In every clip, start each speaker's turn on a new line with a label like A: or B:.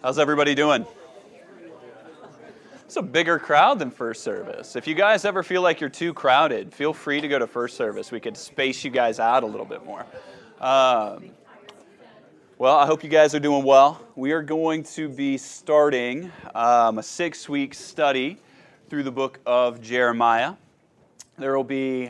A: How's everybody doing? It's a bigger crowd than first service. If you guys ever feel like you're too crowded, feel free to go to first service. We could space you guys out a little bit more. Well, I hope you guys are doing well. We are going to be starting a 6-week study through the book of Jeremiah. There will be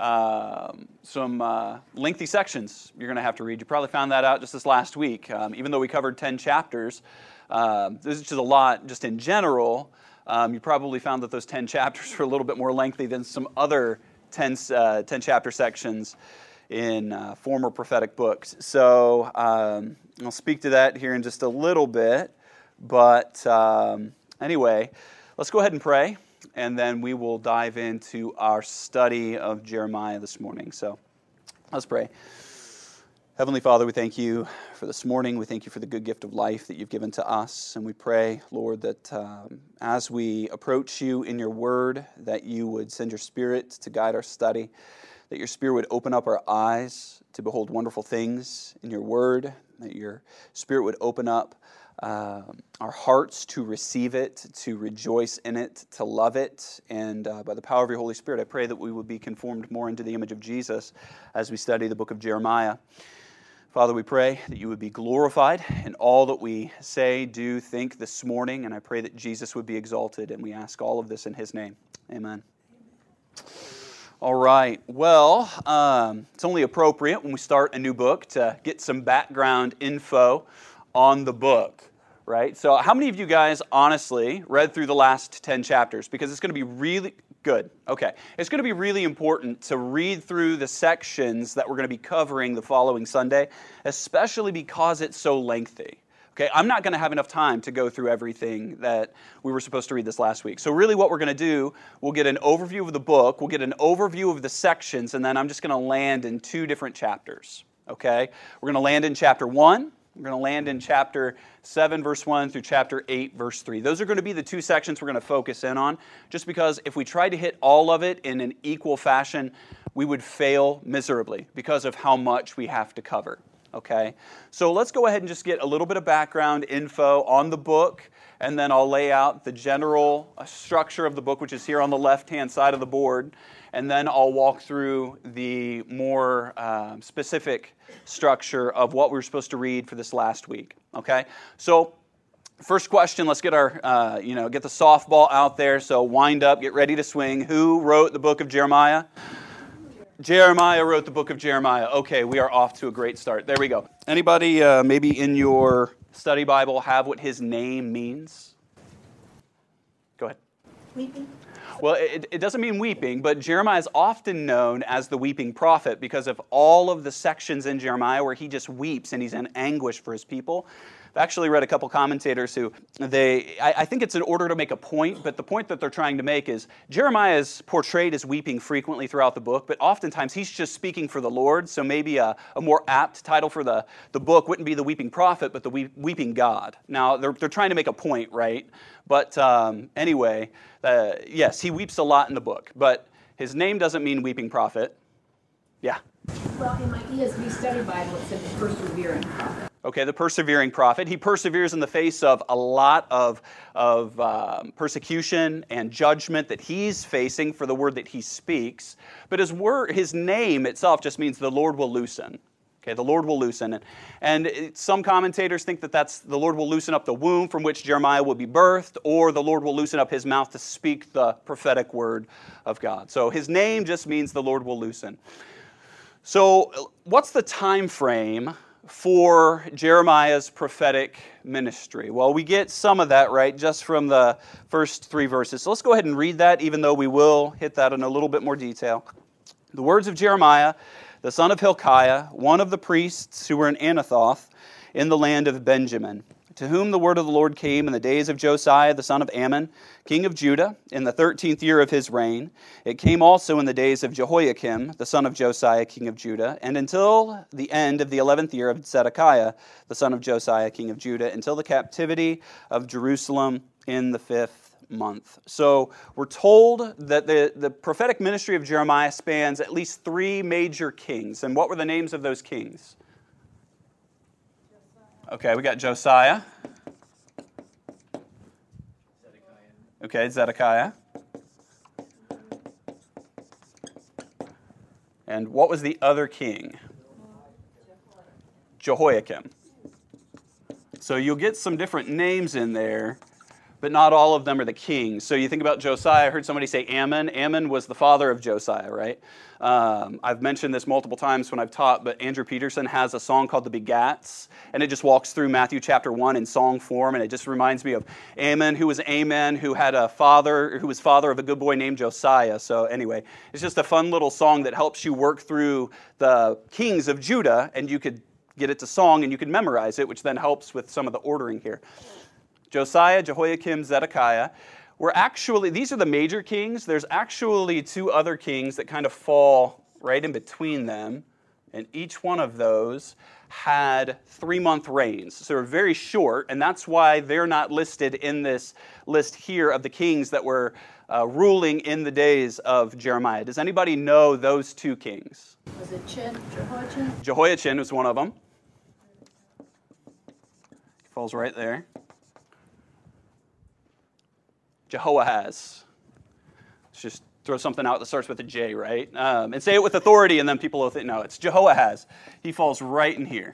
A: some lengthy sections you're going to have to read. You probably found that out just this last week. Even though we covered 10 chapters, this is just a lot just in general. You probably found that those 10 chapters were a little bit more lengthy than some other 10 chapter sections in former prophetic books. So I'll speak to that here in just a little bit. But anyway, let's go ahead and pray, and then we will dive into our study of Jeremiah this morning. So let's pray. Heavenly Father, we thank you for this morning. We thank you for the good gift of life that you've given to us. And we pray, Lord, that as we approach you in your word, that you would send your Spirit to guide our study, that your Spirit would open up our eyes to behold wonderful things in your word, that your Spirit would open up our hearts to receive it, to rejoice in it, to love it. And by the power of your Holy Spirit, I pray that we would be conformed more into the image of Jesus as we study the book of Jeremiah. Father, we pray that you would be glorified in all that we say, do, think this morning, and I pray that Jesus would be exalted, and we ask all of this in his name. Amen. All right. Well, it's only appropriate when we start a new book to get some background info on the book, right? So how many of you guys honestly read through the last 10 chapters? Because it's going to be really good. Okay. It's going to be really important to read through the sections that we're going to be covering the following Sunday, especially because it's so lengthy. Okay, I'm not going to have enough time to go through everything that we were supposed to read this last week. So really what we're going to do, we'll get an overview of the book, we'll get an overview of the sections, and then I'm just going to land in 2 different chapters. Okay, we're going to land in chapter 1. We're going to land in chapter 7, verse 1 through chapter 8, verse 3. Those are going to be the 2 sections we're going to focus in on, just because if we tried to hit all of it in an equal fashion, we would fail miserably because of how much we have to cover. Okay, so let's go ahead and just get a little bit of background info on the book, and then I'll lay out the general structure of the book, which is here on the left-hand side of the board, and then I'll walk through the more specific structure of what we were supposed to read for this last week. Okay, so first question, let's get our, get the softball out there, so wind up, get ready to swing. Who wrote the book of Jeremiah? Jeremiah wrote the book of Jeremiah. Okay, we are off to a great start. There we go. Anybody maybe in your study Bible have what his name means? Go ahead.
B: Weeping.
A: Well, it doesn't mean weeping, but Jeremiah is often known as the weeping prophet because of all of the sections in Jeremiah where he just weeps and he's in anguish for his people. I've actually read a couple commentators who I think it's in order to make a point, but the point that they're trying to make is Jeremiah is portrayed as weeping frequently throughout the book, but oftentimes he's just speaking for the Lord, so maybe a more apt title for the book wouldn't be the weeping prophet, but the weeping God. Now, they're trying to make a point, right? But anyway, yes, he weeps a lot in the book, but his name doesn't mean weeping prophet. Yeah?
B: Well, in my ESV study Bible, it said the persevering prophet.
A: Okay, the persevering prophet. He perseveres in the face of a lot of persecution and judgment that he's facing for the word that he speaks. But his name itself just means the Lord will loosen. Okay, the Lord will loosen. And some commentators think that that's the Lord will loosen up the womb from which Jeremiah will be birthed, or the Lord will loosen up his mouth to speak the prophetic word of God. So his name just means the Lord will loosen. So what's the time frame for Jeremiah's prophetic ministry? Well, we get some of that, right, just from the first 3 verses. So let's go ahead and read that, even though we will hit that in a little bit more detail. The words of Jeremiah, the son of Hilkiah, one of the priests who were in Anathoth in the land of Benjamin, to whom the word of the Lord came in the days of Josiah, the son of Ammon, king of Judah, in the 13th year of his reign. It came also in the days of Jehoiakim, the son of Josiah, king of Judah, and until the end of the 11th year of Zedekiah, the son of Josiah, king of Judah, until the captivity of Jerusalem in the 5th month. So we're told that the prophetic ministry of Jeremiah spans at least 3 major kings. And what were the names of those kings? Okay, we got Josiah. Okay, Zedekiah. And what was the other king? Jehoiakim. So you'll get some different names in there, but not all of them are the kings. So you think about Josiah. I heard somebody say Ammon. Ammon was the father of Josiah, right? I've mentioned this multiple times when I've taught, but Andrew Peterson has a song called The Begats, and it just walks through Matthew chapter 1 in song form, and it just reminds me of Ammon, who was Amen, who had a father, who was father of a good boy named Josiah. So anyway, it's just a fun little song that helps you work through the kings of Judah, and you could get it to song, and you could memorize it, which then helps with some of the ordering here. Josiah, Jehoiakim, Zedekiah were actually, these are the major kings. There's actually two other kings that kind of fall right in between them, and each one of those had 3-month reigns. So they're very short, and that's why they're not listed in this list here of the kings that were ruling in the days of Jeremiah. Does anybody know those two kings?
B: Was it Jehoiachin?
A: Jehoiachin was one of them. Falls right there. Jehoahaz. Let's just throw something out that starts with a J, right? And say it with authority, and then people will think, no, it's Jehoahaz. He falls right in here.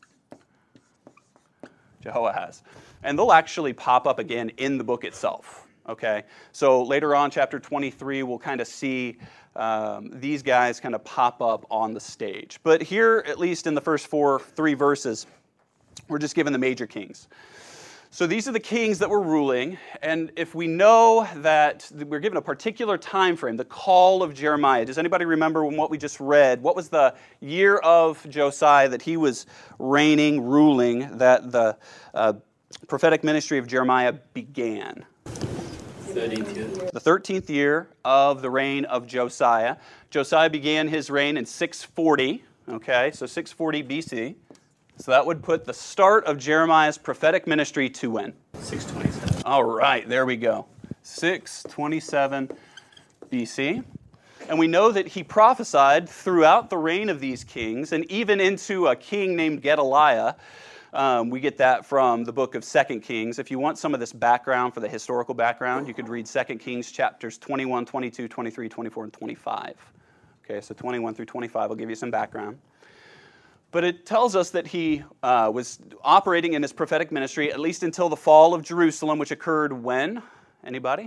A: Jehoahaz. And they'll actually pop up again in the book itself, okay? So later on, chapter 23, we'll kind of see these guys kind of pop up on the stage. But here, at least in the first 3 verses, we're just given the major kings. So these are the kings that were ruling, and if we know that we're given a particular time frame, the call of Jeremiah, does anybody remember what we just read? What was the year of Josiah that he was reigning, ruling, that the prophetic ministry of Jeremiah began?
C: 13th year.
A: The 13th year of the reign of Josiah. Josiah began his reign in 640, okay, so 640 BC. So that would put the start of Jeremiah's prophetic ministry to when?
C: 627.
A: All right, there we go. 627 BC. And we know that he prophesied throughout the reign of these kings, and even into a king named Gedaliah. We get that from the book of 2 Kings. If you want some of this background for the historical background, you could read 2 Kings chapters 21, 22, 23, 24, and 25. Okay, so 21 through 25 will give you some background. But it tells us that he was operating in his prophetic ministry at least until the fall of Jerusalem, which occurred when? Anybody?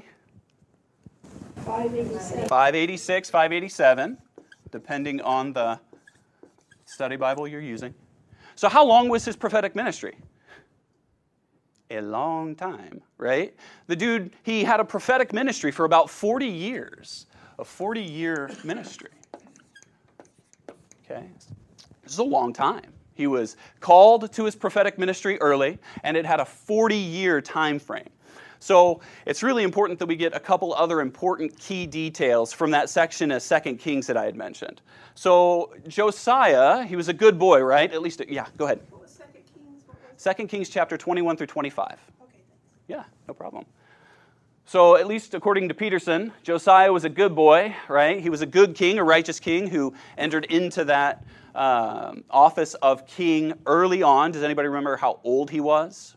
B: 586.
A: 586, 587, depending on the study Bible you're using. So how long was his prophetic ministry? A long time, right? The dude, he had a prophetic ministry for about 40 years, a 40-year ministry. Okay. This is a long time. He was called to his prophetic ministry early, and it had a 40-year time frame. So it's really important that we get a couple other important key details from that section of 2 Kings that I had mentioned. So Josiah, he was a good boy, right? At least, yeah, go ahead.
D: What was 2 Kings?
A: 2 Kings chapter 21 through 25.
D: Okay, thanks.
A: Yeah, no problem. So at least according to Peterson, Josiah was a good boy, right? He was a good king, a righteous king who entered into that office of king early on. Does anybody remember how old he was?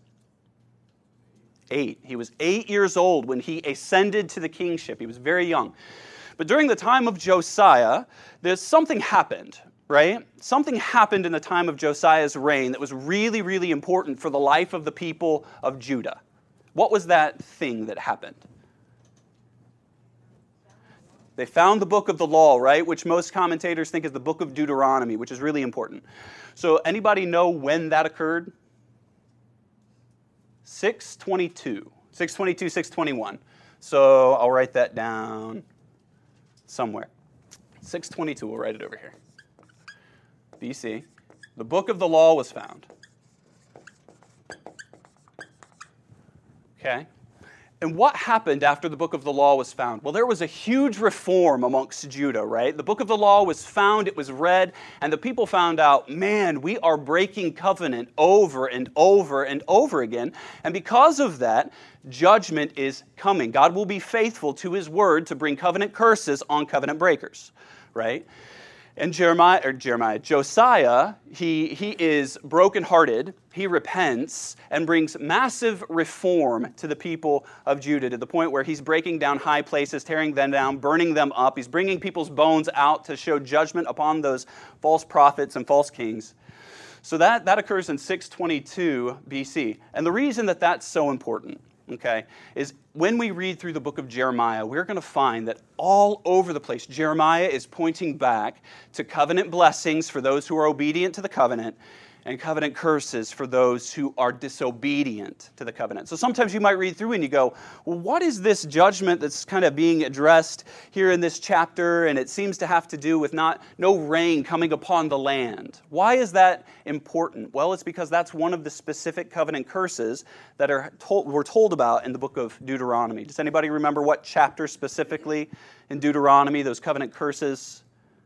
A: 8. He was 8 years old when he ascended to the kingship. He was very young. But during the time of Josiah, something happened, right? Something happened in the time of Josiah's reign that was really, really important for the life of the people of Judah. What was that thing that happened? They found the book of the law, right? Which most commentators think is the book of Deuteronomy, which is really important. So anybody know when that occurred? 622. 622, 621. So I'll write that down somewhere. 622, we'll write it over here. BC. The book of the law was found. Okay. And what happened after the book of the law was found? Well, there was a huge reform amongst Judah, right? The book of the law was found, it was read, and the people found out, man, we are breaking covenant over and over and over again. And because of that, judgment is coming. God will be faithful to his word to bring covenant curses on covenant breakers, right? And Josiah, he is brokenhearted, he repents, and brings massive reform to the people of Judah, to the point where he's breaking down high places, tearing them down, burning them up. He's bringing people's bones out to show judgment upon those false prophets and false kings. So that occurs in 622 BC. And the reason that that's so important, okay, is when we read through the book of Jeremiah, we're going to find that all over the place, Jeremiah is pointing back to covenant blessings for those who are obedient to the covenant, and covenant curses for those who are disobedient to the covenant. So sometimes you might read through and you go, well, what is this judgment that's kind of being addressed here in this chapter? And it seems to have to do with no rain coming upon the land. Why is that important? Well, it's because that's one of the specific covenant curses that we're told about in the book of Deuteronomy. Does anybody remember what chapter specifically in Deuteronomy those covenant curses?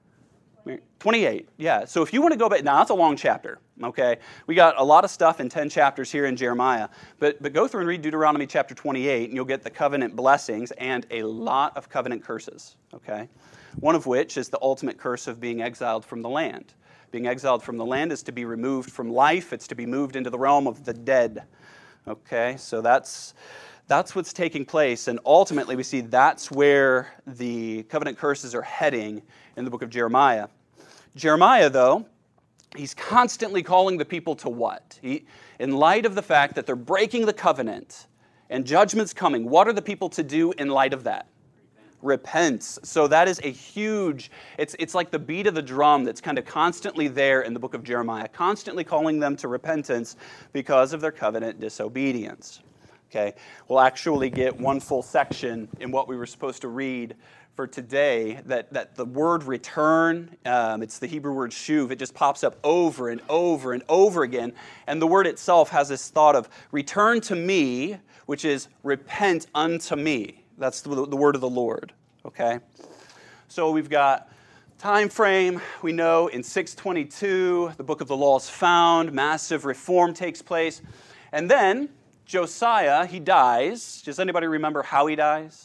A: 28, yeah. So if you want to go back, now that's a long chapter, okay? We got a lot of stuff in 10 chapters here in Jeremiah, but go through and read Deuteronomy chapter 28, and you'll get the covenant blessings and a lot of covenant curses, okay? One of which is the ultimate curse of being exiled from the land. Being exiled from the land is to be removed from life. It's to be moved into the realm of the dead, okay? So that's what's taking place, and ultimately we see that's where the covenant curses are heading in the book of Jeremiah. Jeremiah, though, he's constantly calling the people to what? In light of the fact that they're breaking the covenant and judgment's coming, what are the people to do in light of that? Repent. So that is a huge, it's like the beat of the drum that's kind of constantly there in the book of Jeremiah, constantly calling them to repentance because of their covenant disobedience. Okay, we'll actually get one full section in what we were supposed to read for today, that the word return, it's the Hebrew word shuv, it just pops up over and over and over again. And the word itself has this thought of return to me, which is repent unto me. That's the word of the Lord, okay? So we've got time frame. We know in 622, the book of the law is found, massive reform takes place. And then Josiah, he dies. Does anybody remember how he dies?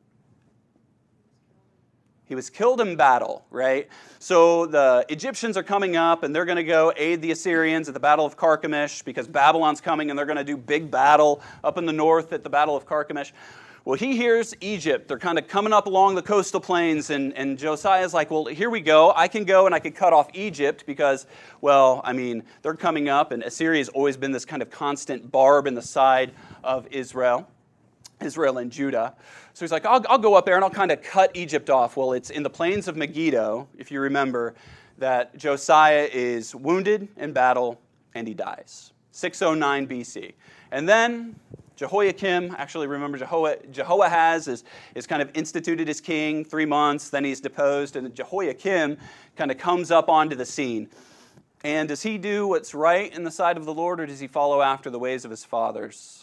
A: He was killed in battle, right? So the Egyptians are coming up, and they're going to go aid the Assyrians at the Battle of Carchemish because Babylon's coming, and they're going to do big battle up in the north at the Battle of Carchemish. Well, he hears Egypt. They're kind of coming up along the coastal plains, and Josiah's like, well, here we go. I can go and I can cut off Egypt because, well, I mean, they're coming up, and Assyria's always been this kind of constant barb in the side of Israel and Judah. So he's like, I'll go up there and I'll kind of cut Egypt off. Well, it's in the plains of Megiddo, if you remember, that Josiah is wounded in battle and he dies. 609 BC. And then Jehoiakim, actually remember Jehoahaz is kind of instituted as king, 3 months, then he's deposed, and Jehoiakim kind of comes up onto the scene. And does he do what's right in the sight of the Lord, or does he follow after the ways of his fathers?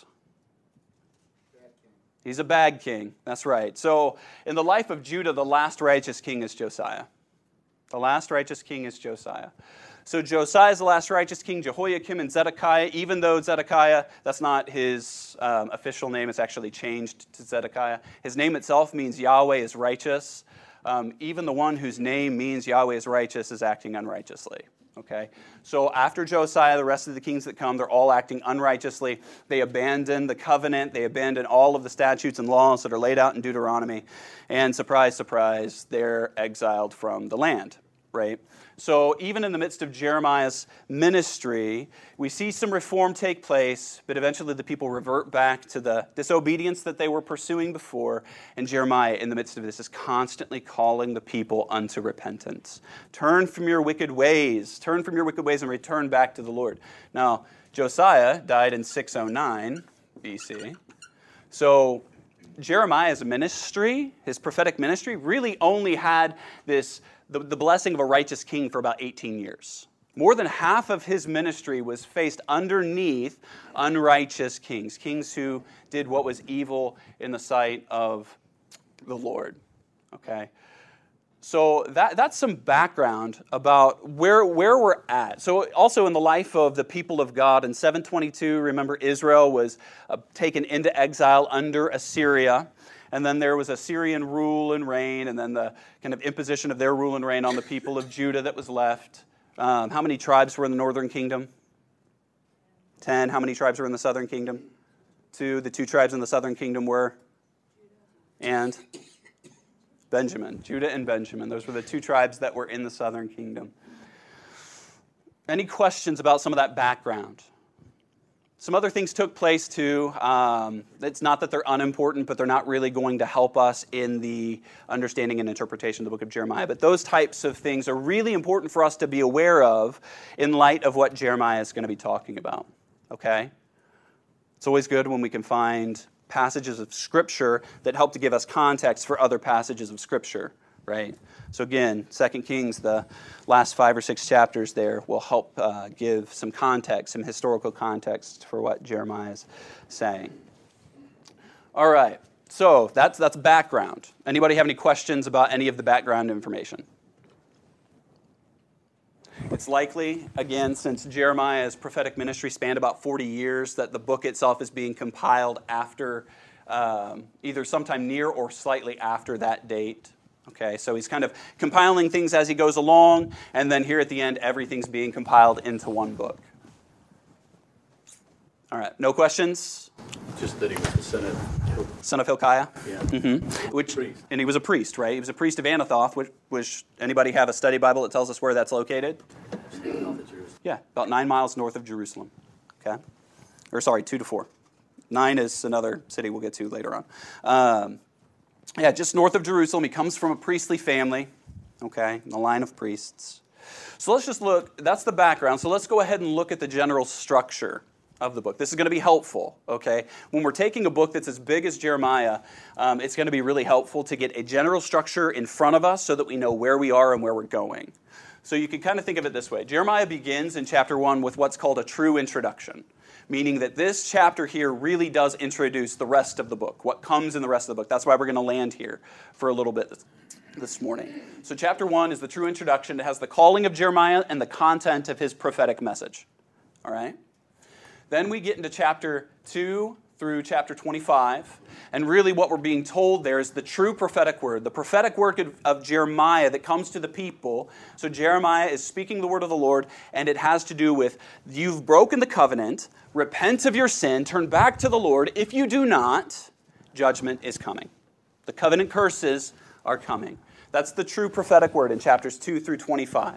A: He's a bad king, that's right. So in the life of Judah, the last righteous king is Josiah. The last righteous king is Josiah. So Josiah is the last righteous king. Jehoiakim and Zedekiah, even though Zedekiah, that's not his official name, it's actually changed to Zedekiah. His name itself means Yahweh is righteous. Even the one whose name means Yahweh is righteous is acting unrighteously. Okay, so after Josiah, the rest of the kings that come, they're all acting unrighteously. They abandon the covenant. They abandon all of the statutes and laws that are laid out in Deuteronomy. And surprise, surprise, they're exiled from the land, right? So even in the midst of Jeremiah's ministry, we see some reform take place, but eventually the people revert back to the disobedience that they were pursuing before. And Jeremiah, in the midst of this, is constantly calling the people unto repentance. Turn from your wicked ways. Turn from your wicked ways and return back to the Lord. Now, Josiah died in 609 BC. So Jeremiah's ministry, his prophetic ministry, really only had the blessing of a righteous king for about 18 years. More than half of his ministry was faced underneath unrighteous kings, kings who did what was evil in the sight of the Lord. Okay? So that's some background about where we're at. So also in the life of the people of God in 722, remember Israel was taken into exile under Assyria. And then there was Assyrian rule and reign, and then the kind of imposition of their rule and reign on the people of Judah that was left. How many tribes were in the northern kingdom? 10. How many tribes were in the southern kingdom? 2. The 2 tribes in the southern kingdom were? And Benjamin. Judah and Benjamin. Those were the 2 tribes that were in the southern kingdom. Any questions about some of that background? Some other things took place too. It's not that they're unimportant, but they're not really going to help us in the understanding and interpretation of the book of Jeremiah. But those types of things are really important for us to be aware of in light of what Jeremiah is going to be talking about. Okay? It's always good when we can find passages of Scripture that help to give us context for other passages of Scripture, right? So again, 2 Kings, the last 5 or 6 chapters there will help give some context, some historical context for what Jeremiah is saying. All right, so that's background. Anybody have any questions about any of the background information? It's likely, again, since Jeremiah's prophetic ministry spanned about 40 years, that the book itself is being compiled after either sometime near or slightly after that date. Okay, so he's kind of compiling things as he goes along, and then here at the end, everything's being compiled into one book. All right, no questions?
C: Just that he was the
A: Son of Hilkiah?
C: Yeah.
A: Mm-hmm.
C: Priest.
A: And he was a priest, right? He was a priest of Anathoth, which anybody have a study Bible that tells us where that's located? Yeah, about 9 miles north of Jerusalem. Okay? Or sorry, 2 to 4. 9 is another city we'll get to later on. Yeah, just north of Jerusalem. He comes from a priestly family, okay, in the line of priests. So let's just look, that's the background. So let's go ahead and look at the general structure of the book. This is going to be helpful, okay? When we're taking a book that's as big as Jeremiah, it's going to be really helpful to get a general structure in front of us so that we know where we are and where we're going. So you can kind of think of it this way. Jeremiah begins in chapter 1 with what's called a true introduction, meaning that this chapter here really does introduce the rest of the book, what comes in the rest of the book. That's why we're going to land here for a little bit this morning. So chapter 1 is the true introduction. It has the calling of Jeremiah and the content of his prophetic message. All right? Then we get into chapter 2 through chapter 25, and really what we're being told there is the true prophetic word, the prophetic word of Jeremiah that comes to the people. So Jeremiah is speaking the word of the Lord, and it has to do with, you've broken the covenant, repent of your sin, turn back to the Lord. If you do not, judgment is coming. The covenant curses are coming. That's the true prophetic word in chapters 2 through 25.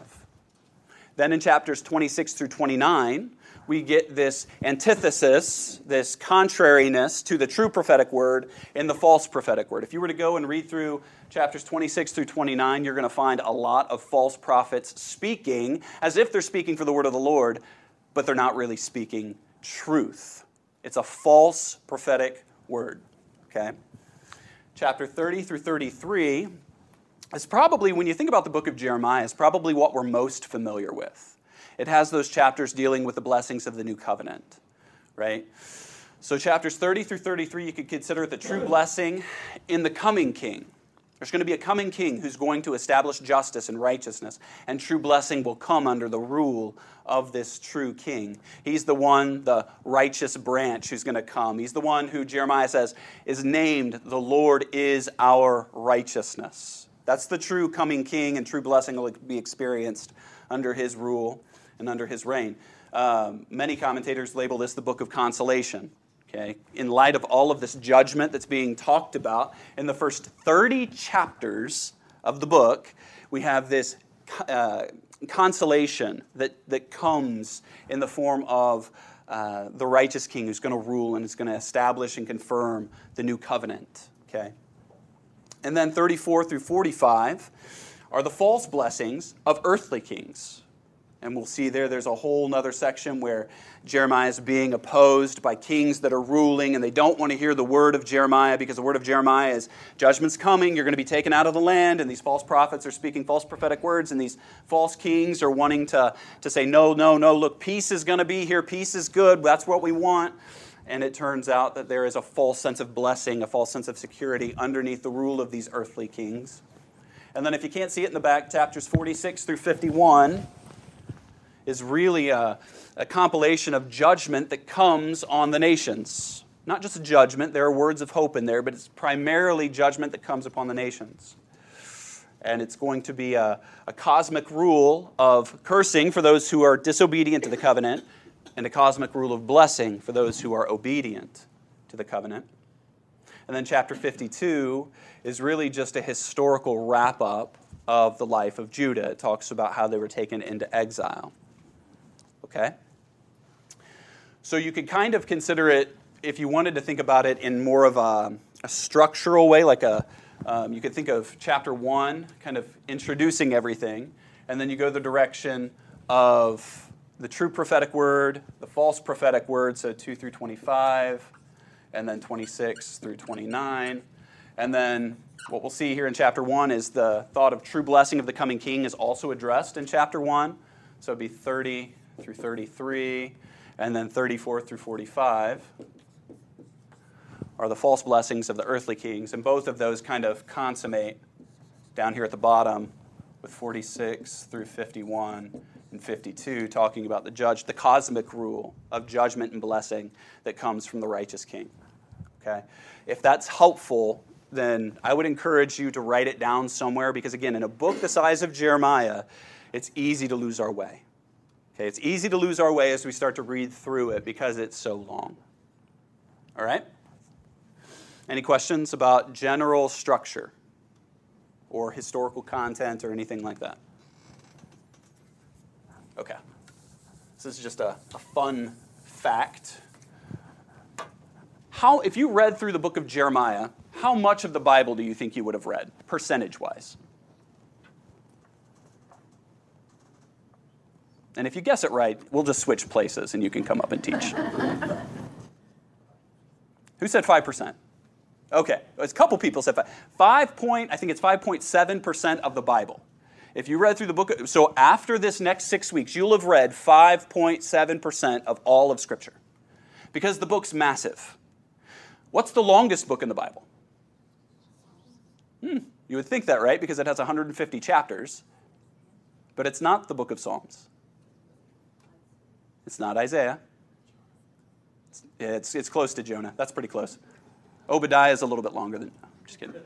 A: Then in chapters 26 through 29, we get this antithesis, this contrariness to the true prophetic word in the false prophetic word. If you were to go and read through chapters 26 through 29, you're going to find a lot of false prophets speaking as if they're speaking for the word of the Lord, but they're not really speaking truth. It's a false prophetic word. Okay? Chapter 30 through 33 is probably, when you think about the book of Jeremiah, is probably what we're most familiar with. It has those chapters dealing with the blessings of the new covenant, right? So chapters 30 through 33, you could consider the true blessing in the coming king. There's going to be a coming king who's going to establish justice and righteousness, and true blessing will come under the rule of this true king. He's the one, the righteous branch who's going to come. He's the one who Jeremiah says is named, the Lord is our righteousness. That's the true coming king, and true blessing will be experienced under his rule and under his reign. Many commentators label this the book of consolation. Okay? In light of all of this judgment that's being talked about, in the first 30 chapters of the book, we have this consolation that comes in the form of the righteous king who's going to rule and is going to establish and confirm the new covenant. Okay? And then 34 through 45 are the false blessings of earthly kings. And we'll see there's a whole other section where Jeremiah is being opposed by kings that are ruling, and they don't want to hear the word of Jeremiah because the word of Jeremiah is judgment's coming, you're going to be taken out of the land, and these false prophets are speaking false prophetic words, and these false kings are wanting to say, no, look, peace is going to be here, peace is good, that's what we want. And it turns out that there is a false sense of blessing, a false sense of security underneath the rule of these earthly kings. And then if you can't see it in the back, chapters 46 through 51 is really a compilation of judgment that comes on the nations. Not just judgment, there are words of hope in there, but it's primarily judgment that comes upon the nations. And it's going to be a cosmic rule of cursing for those who are disobedient to the covenant, and a cosmic rule of blessing for those who are obedient to the covenant. And then chapter 52 is really just a historical wrap-up of the life of Judah. It talks about how they were taken into exile. Okay? So you could kind of consider it, if you wanted to think about it in more of a structural way, like you could think of chapter 1 kind of introducing everything, and then you go the direction of the true prophetic word, the false prophetic word, so 2 through 25, and then 26 through 29. And then what we'll see here in chapter 1 is the thought of true blessing of the coming king is also addressed in chapter 1. So it'd be 30 through 33, and then 34 through 45 are the false blessings of the earthly kings. And both of those kind of consummate down here at the bottom with 46 through 51 and 52, talking about the cosmic rule of judgment and blessing that comes from the righteous king. Okay? If that's helpful, then I would encourage you to write it down somewhere, because again, in a book the size of Jeremiah, it's easy to lose our way. Okay? It's easy to lose our way as we start to read through it because it's so long. All right? Any questions about general structure or historical content or anything like that? Okay. This is just a fun fact. If you read through the book of Jeremiah, how much of the Bible do you think you would have read, percentage-wise? And if you guess it right, we'll just switch places and you can come up and teach. Who said 5%? Okay, a couple people said 5. I think it's 5.7% of the Bible. If you read through the book, so after this next 6 weeks, you'll have read 5.7% of all of Scripture, because the book's massive. What's the longest book in the Bible? You would think that, right? Because it has 150 chapters, but it's not the book of Psalms. It's not Isaiah. It's close to Jonah. That's pretty close. Obadiah is a little bit longer than... I'm just kidding.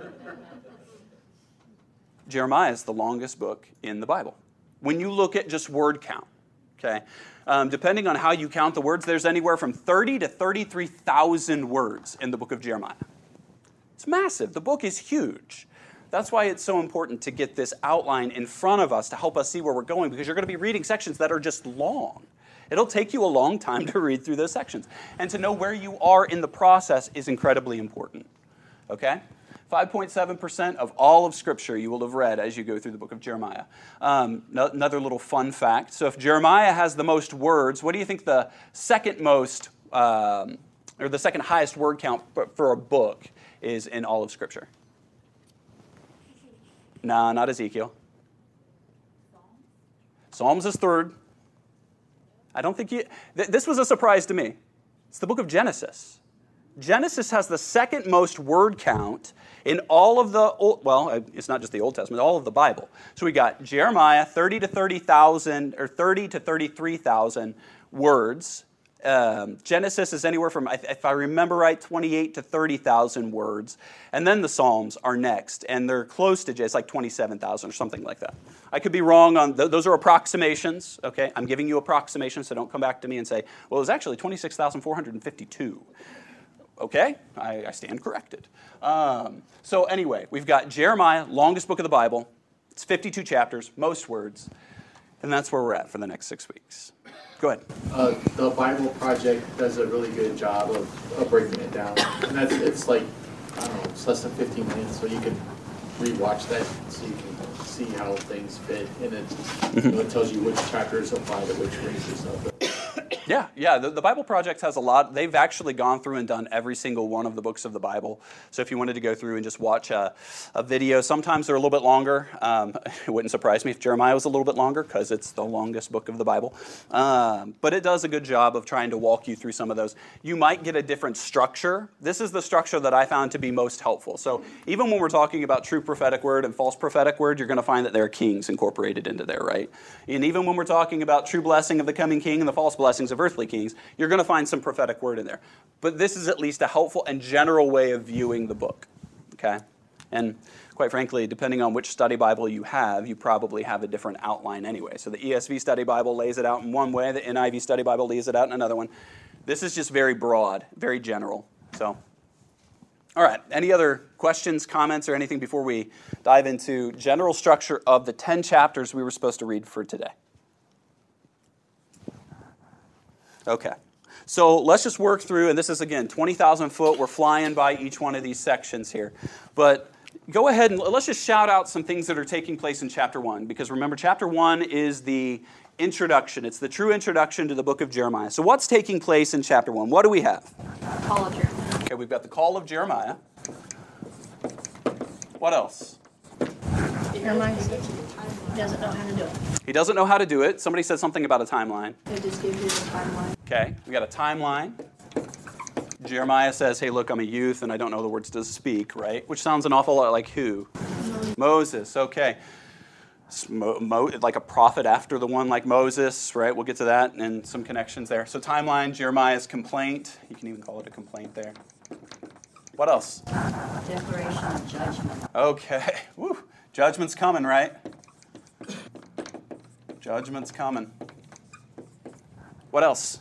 A: Jeremiah is the longest book in the Bible. When you look at just word count, okay, depending on how you count the words, there's anywhere from 30 to 33,000 words in the book of Jeremiah. It's massive. The book is huge. That's why it's so important to get this outline in front of us to help us see where we're going, because you're going to be reading sections that are just long. It'll take you a long time to read through those sections. And to know where you are in the process is incredibly important. Okay? 5.7% of all of Scripture you will have read as you go through the book of Jeremiah. Another little fun fact. So if Jeremiah has the most words, what do you think the second most, or the second highest word count for a book is in all of Scripture? Nah, not Ezekiel. Psalms is third. I don't think this was a surprise to me. It's the book of Genesis. Genesis has the second most word count in all of the it's not just the Old Testament, all of the Bible. So we got Jeremiah, 30 to 30,000, or 30 to 33,000 words. Genesis is anywhere from, if I remember right, 28 to 30,000 words. And then the Psalms are next, and they're close to, it's like 27,000 or something like that. I could be wrong on, those are approximations, okay? I'm giving you approximations, so don't come back to me and say, well, it was actually 26,452. Okay, I stand corrected. So anyway, we've got Jeremiah, longest book of the Bible. It's 52 chapters, most words. And that's where we're at for the next 6 weeks. Go ahead.
E: The Bible Project does a really good job of breaking it down. And it's like, I don't know, it's less than 15 minutes, so you can rewatch that so you can see how things fit. And it tells you which chapters apply to which races of it.
A: Yeah. The Bible Project has a lot. They've actually gone through and done every single one of the books of the Bible. So if you wanted to go through and just watch a video, sometimes they're a little bit longer. It wouldn't surprise me if Jeremiah was a little bit longer, because it's the longest book of the Bible. But it does a good job of trying to walk you through some of those. You might get a different structure. This is the structure that I found to be most helpful. So even when we're talking about true prophetic word and false prophetic word, you're going to find that there are kings incorporated into there, right? And even when we're talking about true blessing of the coming king and the false blessings of earthly kings, you're going to find some prophetic word in there. But this is at least a helpful and general way of viewing the book. Okay? And quite frankly, depending on which study Bible you have, you probably have a different outline anyway. So the ESV study Bible lays it out in one way, the NIV study Bible lays it out in another one. This is just very broad, very general. So, all right, any other questions, comments, or anything before we dive into general structure of the 10 chapters we were supposed to read for today? Okay. So let's just work through, and this is, again, 20,000 foot. We're flying by each one of these sections here. But go ahead and let's just shout out some things that are taking place in chapter 1. Because remember, chapter 1 is the introduction. It's the true introduction to the book of Jeremiah. So what's taking place in chapter 1? What do we have?
B: Call of Jeremiah.
A: Okay, we've got the call of Jeremiah. What else?
B: Jeremiah doesn't know how to do it.
A: He doesn't know how to do it. Somebody said something about a timeline.
B: It just gives you the timeline.
A: Okay, we got a timeline. Jeremiah says, hey, look, I'm a youth and I don't know the words to speak, right? Which sounds an awful lot like who? Moses, okay. Like a prophet after the one like Moses, right? We'll get to that and some connections there. So timeline, Jeremiah's complaint. You can even call it a complaint there. What else?
B: Declaration of judgment.
A: Okay. Woo. Judgment's coming, right? Judgment's coming. What else?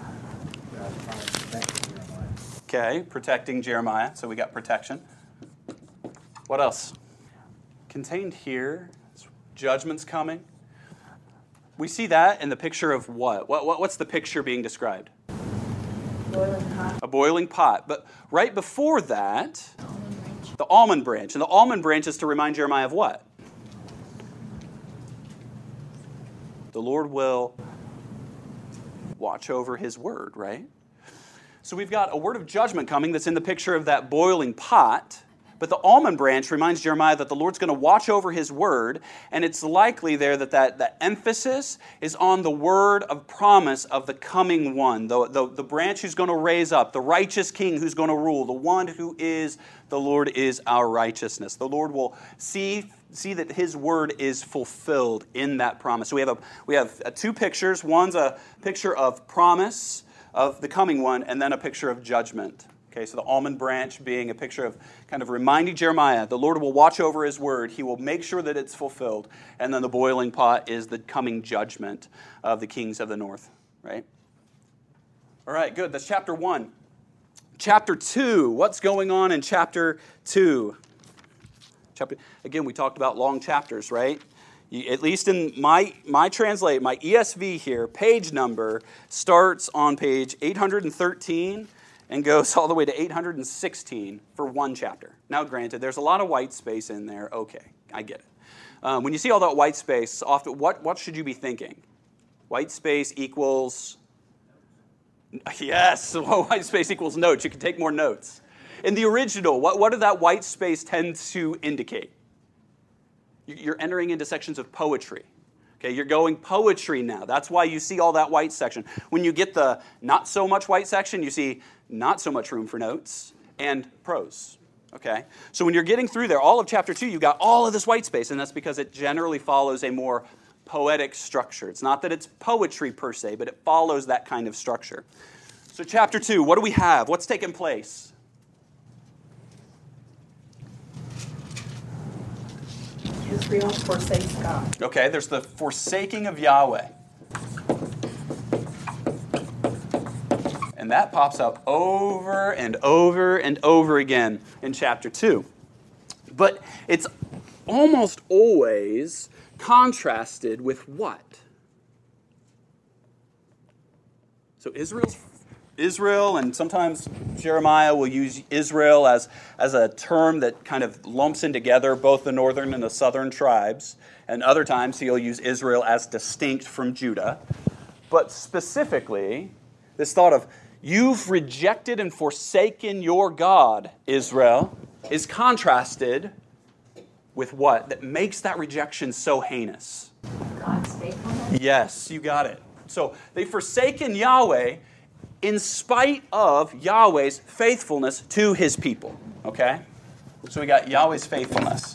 A: Okay, protecting Jeremiah. So we got protection. What else? Contained here, judgment's coming. We see that in the picture of what? What's the picture being described?
B: Boiling hot.
A: A boiling pot. But right before that,
B: Almond branch.
A: the almond branch. And the almond branch is to remind Jeremiah of what? The Lord will watch over his word, right? So we've got a word of judgment coming that's in the picture of that boiling pot. But the almond branch reminds Jeremiah that the Lord's going to watch over his word, and it's likely there that emphasis is on the word of promise of the coming one, the branch who's going to raise up, the righteous king who's going to rule, the one who is, the Lord is our righteousness. The Lord will see that his word is fulfilled in that promise. So we have two pictures. One's a picture of promise of the coming one, and then a picture of judgment. Okay, so the almond branch being a picture of kind of reminding Jeremiah, the Lord will watch over his word. He will make sure that it's fulfilled. And then the boiling pot is the coming judgment of the kings of the north, right? All right, good. That's chapter 1. Chapter 2. What's going on in chapter 2? Again, we talked about long chapters, right? At least in my ESV here, page number starts on page 813 and goes all the way to 816 for one chapter. Now, granted, there's a lot of white space in there. Okay, I get it. When you see all that white space, often what should you be thinking? White space equals, yes, white space equals notes. You can take more notes. In the original, what did that white space tend to indicate? You're entering into sections of poetry. Okay, you're going poetry now. That's why you see all that white section. When you get the not so much white section, you see not so much room for notes and prose. Okay, so when you're getting through there, all of chapter 2, you've got all of this white space, and that's because it generally follows a more poetic structure. It's not that it's poetry per se, but it follows that kind of structure. So chapter 2, what do we have? What's taking place?
D: Israel forsakes God.
A: Okay, there's the forsaking of Yahweh. And that pops up over and over and over again in chapter 2. But it's almost always contrasted with what? So Israel, and sometimes Jeremiah will use Israel as a term that kind of lumps in together both the northern and the southern tribes. And other times he'll use Israel as distinct from Judah. But specifically, this thought of, you've rejected and forsaken your God, Israel, is contrasted with what? That makes that rejection so heinous.
B: God's faithfulness.
A: Yes, you got it. So they've forsaken Yahweh in spite of Yahweh's faithfulness to his people. Okay? So we got Yahweh's faithfulness.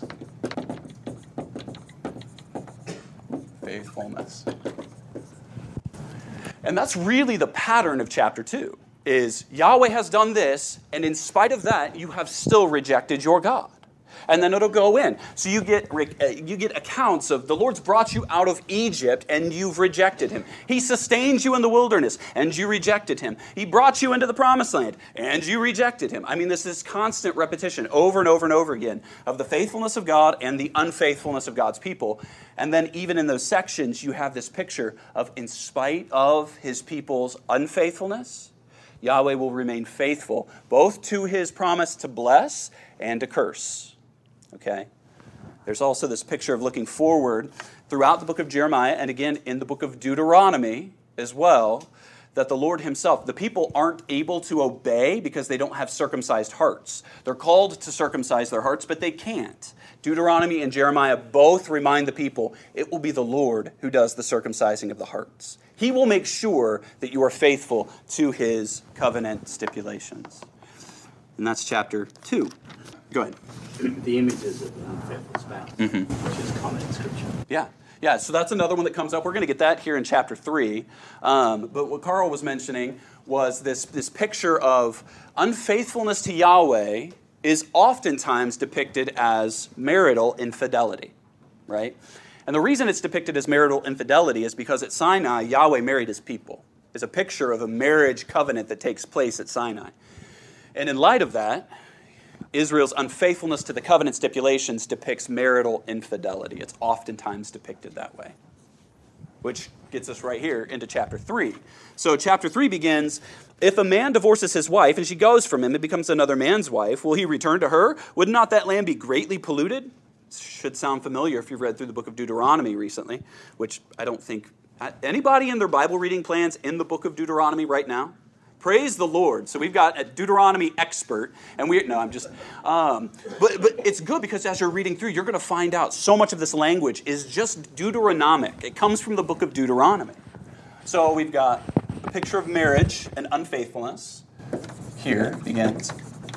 A: Faithfulness. And that's really the pattern of chapter 2, is Yahweh has done this, and in spite of that, you have still rejected your God. And then it'll go in. So you get accounts of the Lord's brought you out of Egypt and you've rejected him. He sustained you in the wilderness and you rejected him. He brought you into the promised land and you rejected him. I mean, this is constant repetition over and over and over again of the faithfulness of God and the unfaithfulness of God's people. And then even in those sections, you have this picture of, in spite of his people's unfaithfulness, Yahweh will remain faithful both to his promise to bless and to curse. Okay? There's also this picture of looking forward throughout the book of Jeremiah and again in the book of Deuteronomy as well, that the Lord himself, the people aren't able to obey because they don't have circumcised hearts. They're called to circumcise their hearts, but they can't. Deuteronomy and Jeremiah both remind the people it will be the Lord who does the circumcising of the hearts. He will make sure that you are faithful to his covenant stipulations. And that's chapter 2. Go ahead.
C: The images of the unfaithful spouse, which is common in Scripture.
A: Yeah, so that's another one that comes up. We're going to get that here in chapter 3. But what Carl was mentioning was this picture of unfaithfulness to Yahweh is oftentimes depicted as marital infidelity, right? And the reason it's depicted as marital infidelity is because at Sinai, Yahweh married his people. It's a picture of a marriage covenant that takes place at Sinai. And in light of that, Israel's unfaithfulness to the covenant stipulations depicts marital infidelity. It's oftentimes depicted that way, which gets us right here into chapter 3. So chapter 3 begins, if a man divorces his wife and she goes from him and becomes another man's wife, will he return to her? Would not that land be greatly polluted? Should sound familiar if you've read through the book of Deuteronomy recently, which I don't think, anybody in their Bible reading plans in the book of Deuteronomy right now? Praise the Lord. So we've got a Deuteronomy expert, and but it's good because as you're reading through, you're going to find out so much of this language is just Deuteronomic. It comes from the book of Deuteronomy. So we've got a picture of marriage and unfaithfulness. Here begins.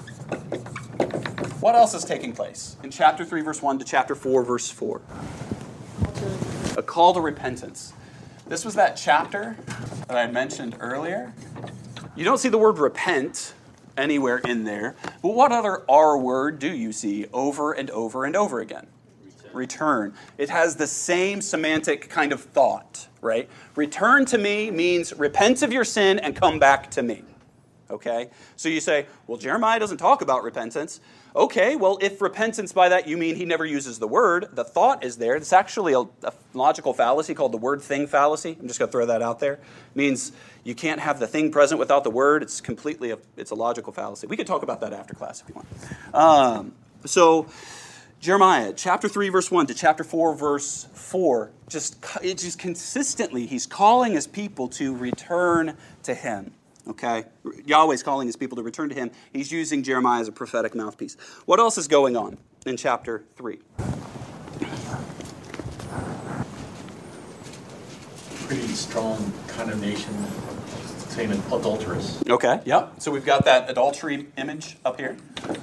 A: What else is taking place in chapter 3, verse 1 to chapter 4, verse 4? A call to repentance. This was that chapter that I mentioned earlier. You don't see the word repent anywhere in there, but what other R word do you see over and over and over again? Return. It has the same semantic kind of thought, right? Return to me means repent of your sin and come back to me. Okay? So you say, well, Jeremiah doesn't talk about repentance. Okay, well, if repentance by that you mean he never uses the word, the thought is there. It's actually a logical fallacy called the word thing fallacy. I'm just going to throw that out there. It means you can't have the thing present without the word. It's it's a logical fallacy. We could talk about that after class if you want. So Jeremiah, chapter 3, verse 1 to chapter 4, verse 4, just consistently, he's calling his people to return to him. Okay? Yahweh's calling his people to return to him. He's using Jeremiah as a prophetic mouthpiece. What else is going on in chapter 3?
F: Pretty strong condemnation saying adulterous.
A: Okay, yep. So we've got that adultery image up here.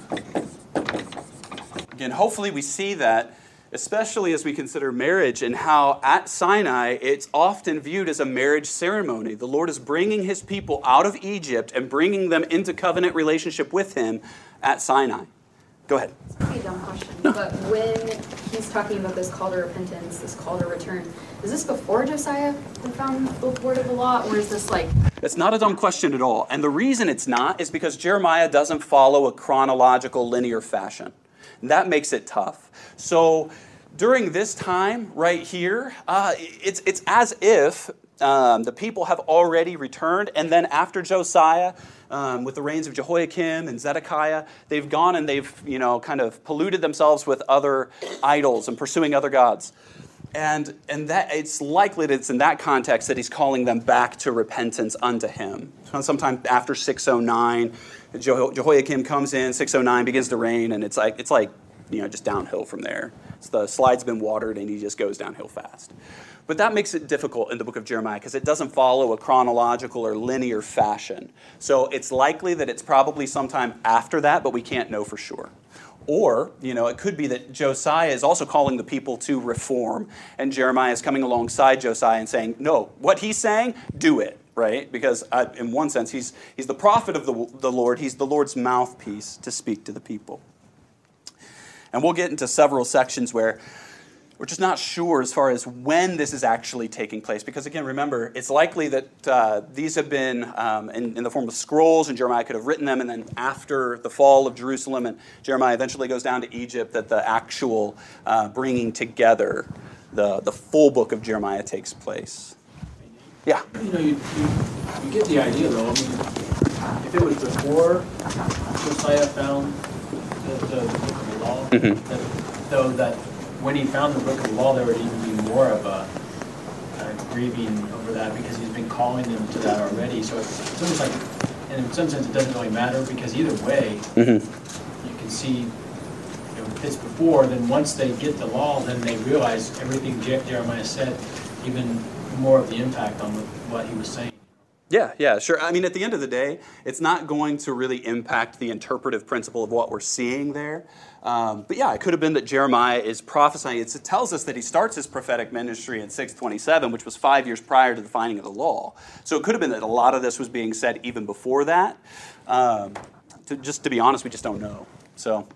A: Again, hopefully we see that, especially as we consider marriage and how at Sinai it's often viewed as a marriage ceremony. The Lord is bringing his people out of Egypt and bringing them into covenant relationship with him at Sinai. Go ahead.
G: It's a pretty dumb question, but when he's talking about this call to repentance, this call to return, is this before Josiah had found the word of the law, or is this like...
A: It's not a dumb question at all. And the reason it's not is because Jeremiah doesn't follow a chronological linear fashion. And that makes it tough. So during this time right here, it's as if the people have already returned, and then after Josiah, with the reigns of Jehoiakim and Zedekiah, they've gone and they've kind of polluted themselves with other idols and pursuing other gods. And that it's likely that it's in that context that he's calling them back to repentance unto him. Sometime after 609, Jehoiakim comes in, 609 begins to reign, and it's like just downhill from there. The slide's been watered, and he just goes downhill fast. But that makes it difficult in the book of Jeremiah because it doesn't follow a chronological or linear fashion. So it's likely that it's probably sometime after that, but we can't know for sure. Or, it could be that Josiah is also calling the people to reform, and Jeremiah is coming alongside Josiah and saying, no, what he's saying, do it. right? Because in one sense, he's the prophet of the Lord. He's the Lord's mouthpiece to speak to the people. And we'll get into several sections where we're just not sure as far as when this is actually taking place. Because again, remember, it's likely that these have been in the form of scrolls, and Jeremiah could have written them, and then after the fall of Jerusalem, and Jeremiah eventually goes down to Egypt, that the actual bringing together, the full book of Jeremiah takes place. Yeah?
C: You know, you get the idea, though. I mean, if it was before Josiah found the book of the law, that when he found the book of the law, there would even be more of a grieving over that, because he's been calling them to that already. So it's almost like, and in some sense, it doesn't really matter, because either way, you can see, if it's before, then once they get the law, then they realize everything Jeremiah said, even more of the impact on what he was saying.
A: Yeah, sure. I mean, at the end of the day, it's not going to really impact the interpretive principle of what we're seeing there. But yeah, it could have been that Jeremiah is prophesying. It tells us that he starts his prophetic ministry in 627, which was 5 years prior to the finding of the law. So it could have been that a lot of this was being said even before that. To be honest, we just don't know. So,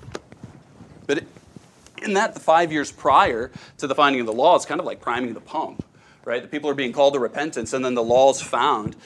A: but in that, the 5 years prior to the finding of the law, it's kind of like priming the pump. Right? The people are being called to repentance, and then the law is found.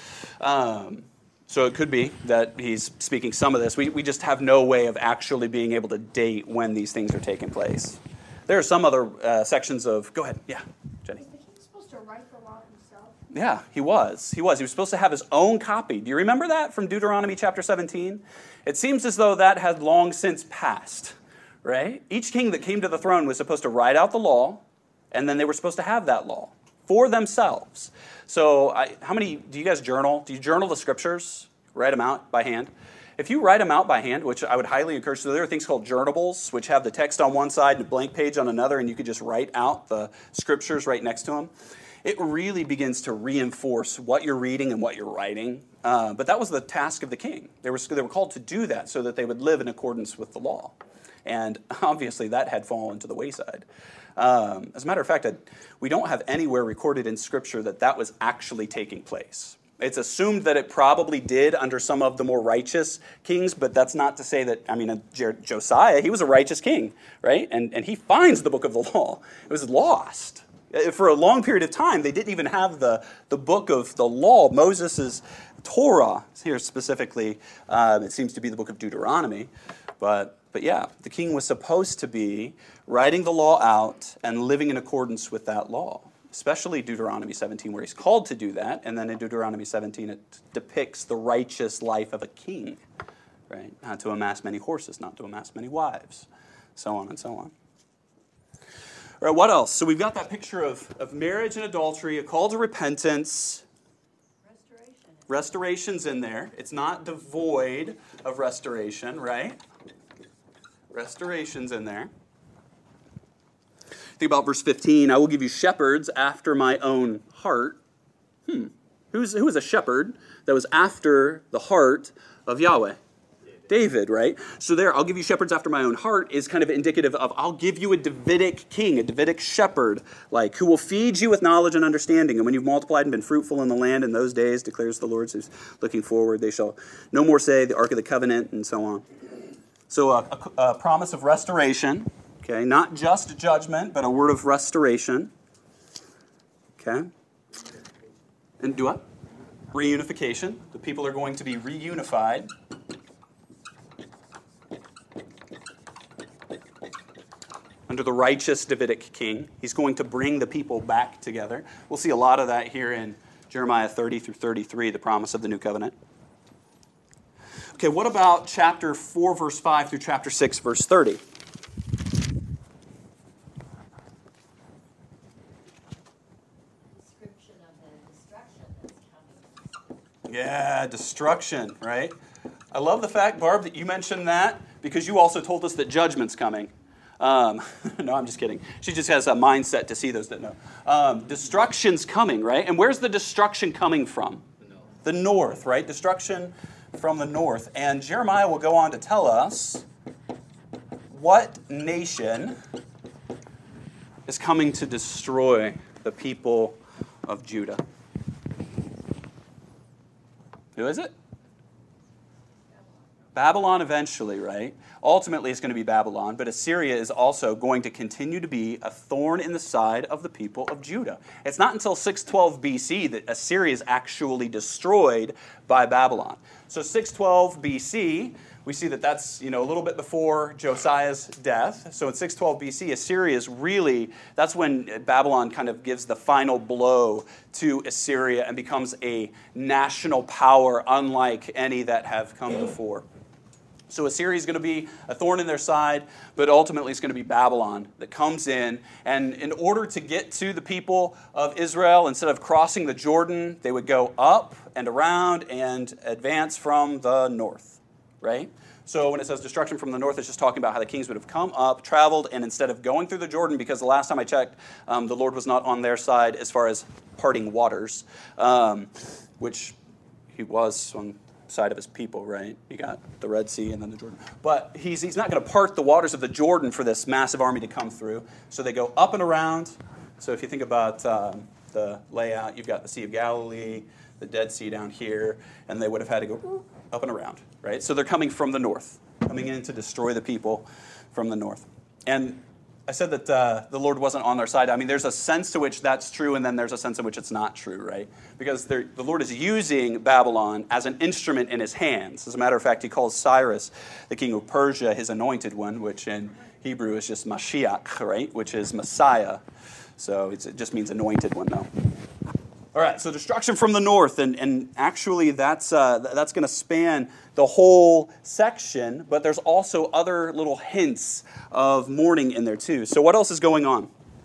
A: So it could be that he's speaking some of this. We just have no way of actually being able to date when these things are taking place. There are some other sections of... Go ahead. Yeah, Jenny.
B: Was the king supposed to write the law himself?
A: Yeah, he was. He was supposed to have his own copy. Do you remember that from Deuteronomy chapter 17? It seems as though that had long since passed, right? Each king that came to the throne was supposed to write out the law, and then they were supposed to have that law for themselves. So how many, do you guys journal? Do you journal the scriptures? Write them out by hand? If you write them out by hand, which I would highly encourage, so there are things called journables, which have the text on one side and a blank page on another, and you could just write out the scriptures right next to them. It really begins to reinforce what you're reading and what you're writing. But that was the task of the king. They were called to do that so that they would live in accordance with the law. And obviously that had fallen to the wayside. As a matter of fact, we don't have anywhere recorded in Scripture that was actually taking place. It's assumed that it probably did under some of the more righteous kings, but that's not to say that, Josiah, he was a righteous king, right? And he finds the book of the law. It was lost. For a long period of time, they didn't even have the book of the law, Moses' Torah, here specifically. It seems to be the book of Deuteronomy, But yeah, the king was supposed to be writing the law out and living in accordance with that law, especially Deuteronomy 17, where he's called to do that. And then in Deuteronomy 17, it depicts the righteous life of a king, right? Not to amass many horses, not to amass many wives, so on and so on. All right, what else? So we've got that picture of marriage and adultery, a call to repentance. Restoration's in there. It's not devoid of restoration, right? Restoration's in there. Think about verse 15. I will give you shepherds after my own heart. Who was a shepherd that was after the heart of Yahweh? David, right? So there, I'll give you shepherds after my own heart is kind of indicative of I'll give you a Davidic king, a Davidic shepherd, like who will feed you with knowledge and understanding. And when you've multiplied and been fruitful in the land in those days, declares the Lord, who's looking forward, they shall no more say the Ark of the Covenant and so on. So a promise of restoration, okay, not just judgment, but a word of restoration, okay. And do what? Reunification. The people are going to be reunified. Under the righteous Davidic king. He's going to bring the people back together. We'll see a lot of that here in Jeremiah 30 through 33, the promise of the new covenant. Okay, what about chapter 4, verse 5 through chapter 6, verse 30?
B: Description of the destruction that's coming.
A: Yeah, destruction, right? I love the fact, Barb, that you mentioned that because you also told us that judgment's coming. No, I'm just kidding. She just has a mindset to see those that know. Destruction's coming, right? And where's the destruction coming from? The north, right? Destruction from the north. And Jeremiah will go on to tell us what nation is coming to destroy the people of Judah. Who is it? Babylon eventually, right? Ultimately, it's going to be Babylon, but Assyria is also going to continue to be a thorn in the side of the people of Judah. It's not until 612 BC that Assyria is actually destroyed by Babylon. So 612 BC, we see that that's a little bit before Josiah's death. So in 612 BC, Assyria is really, that's when Babylon kind of gives the final blow to Assyria and becomes a national power unlike any that have come before. So Assyria is going to be a thorn in their side, but ultimately it's going to be Babylon that comes in. And in order to get to the people of Israel, instead of crossing the Jordan, they would go up and around and advance from the north, right? So when it says destruction from the north, it's just talking about how the kings would have come up, traveled, and instead of going through the Jordan, because the last time I checked, the Lord was not on their side as far as parting waters, which he was on side of his people, right? You got the Red Sea and then the Jordan. But he's not going to part the waters of the Jordan for this massive army to come through. So they go up and around. So if you think about the layout, you've got the Sea of Galilee, the Dead Sea down here, and they would have had to go up and around, right? So they're coming from the north, coming in to destroy the people from the north. And I said that the Lord wasn't on their side. I mean, there's a sense to which that's true, and then there's a sense in which it's not true, right? Because the Lord is using Babylon as an instrument in his hands. As a matter of fact, he calls Cyrus, the king of Persia, his anointed one, which in Hebrew is just Mashiach, right? Which is Messiah. So it just means anointed one, though. All right, so destruction from the north, and actually that's going to span the whole section, but there's also other little hints of mourning in there too. So what else is going on?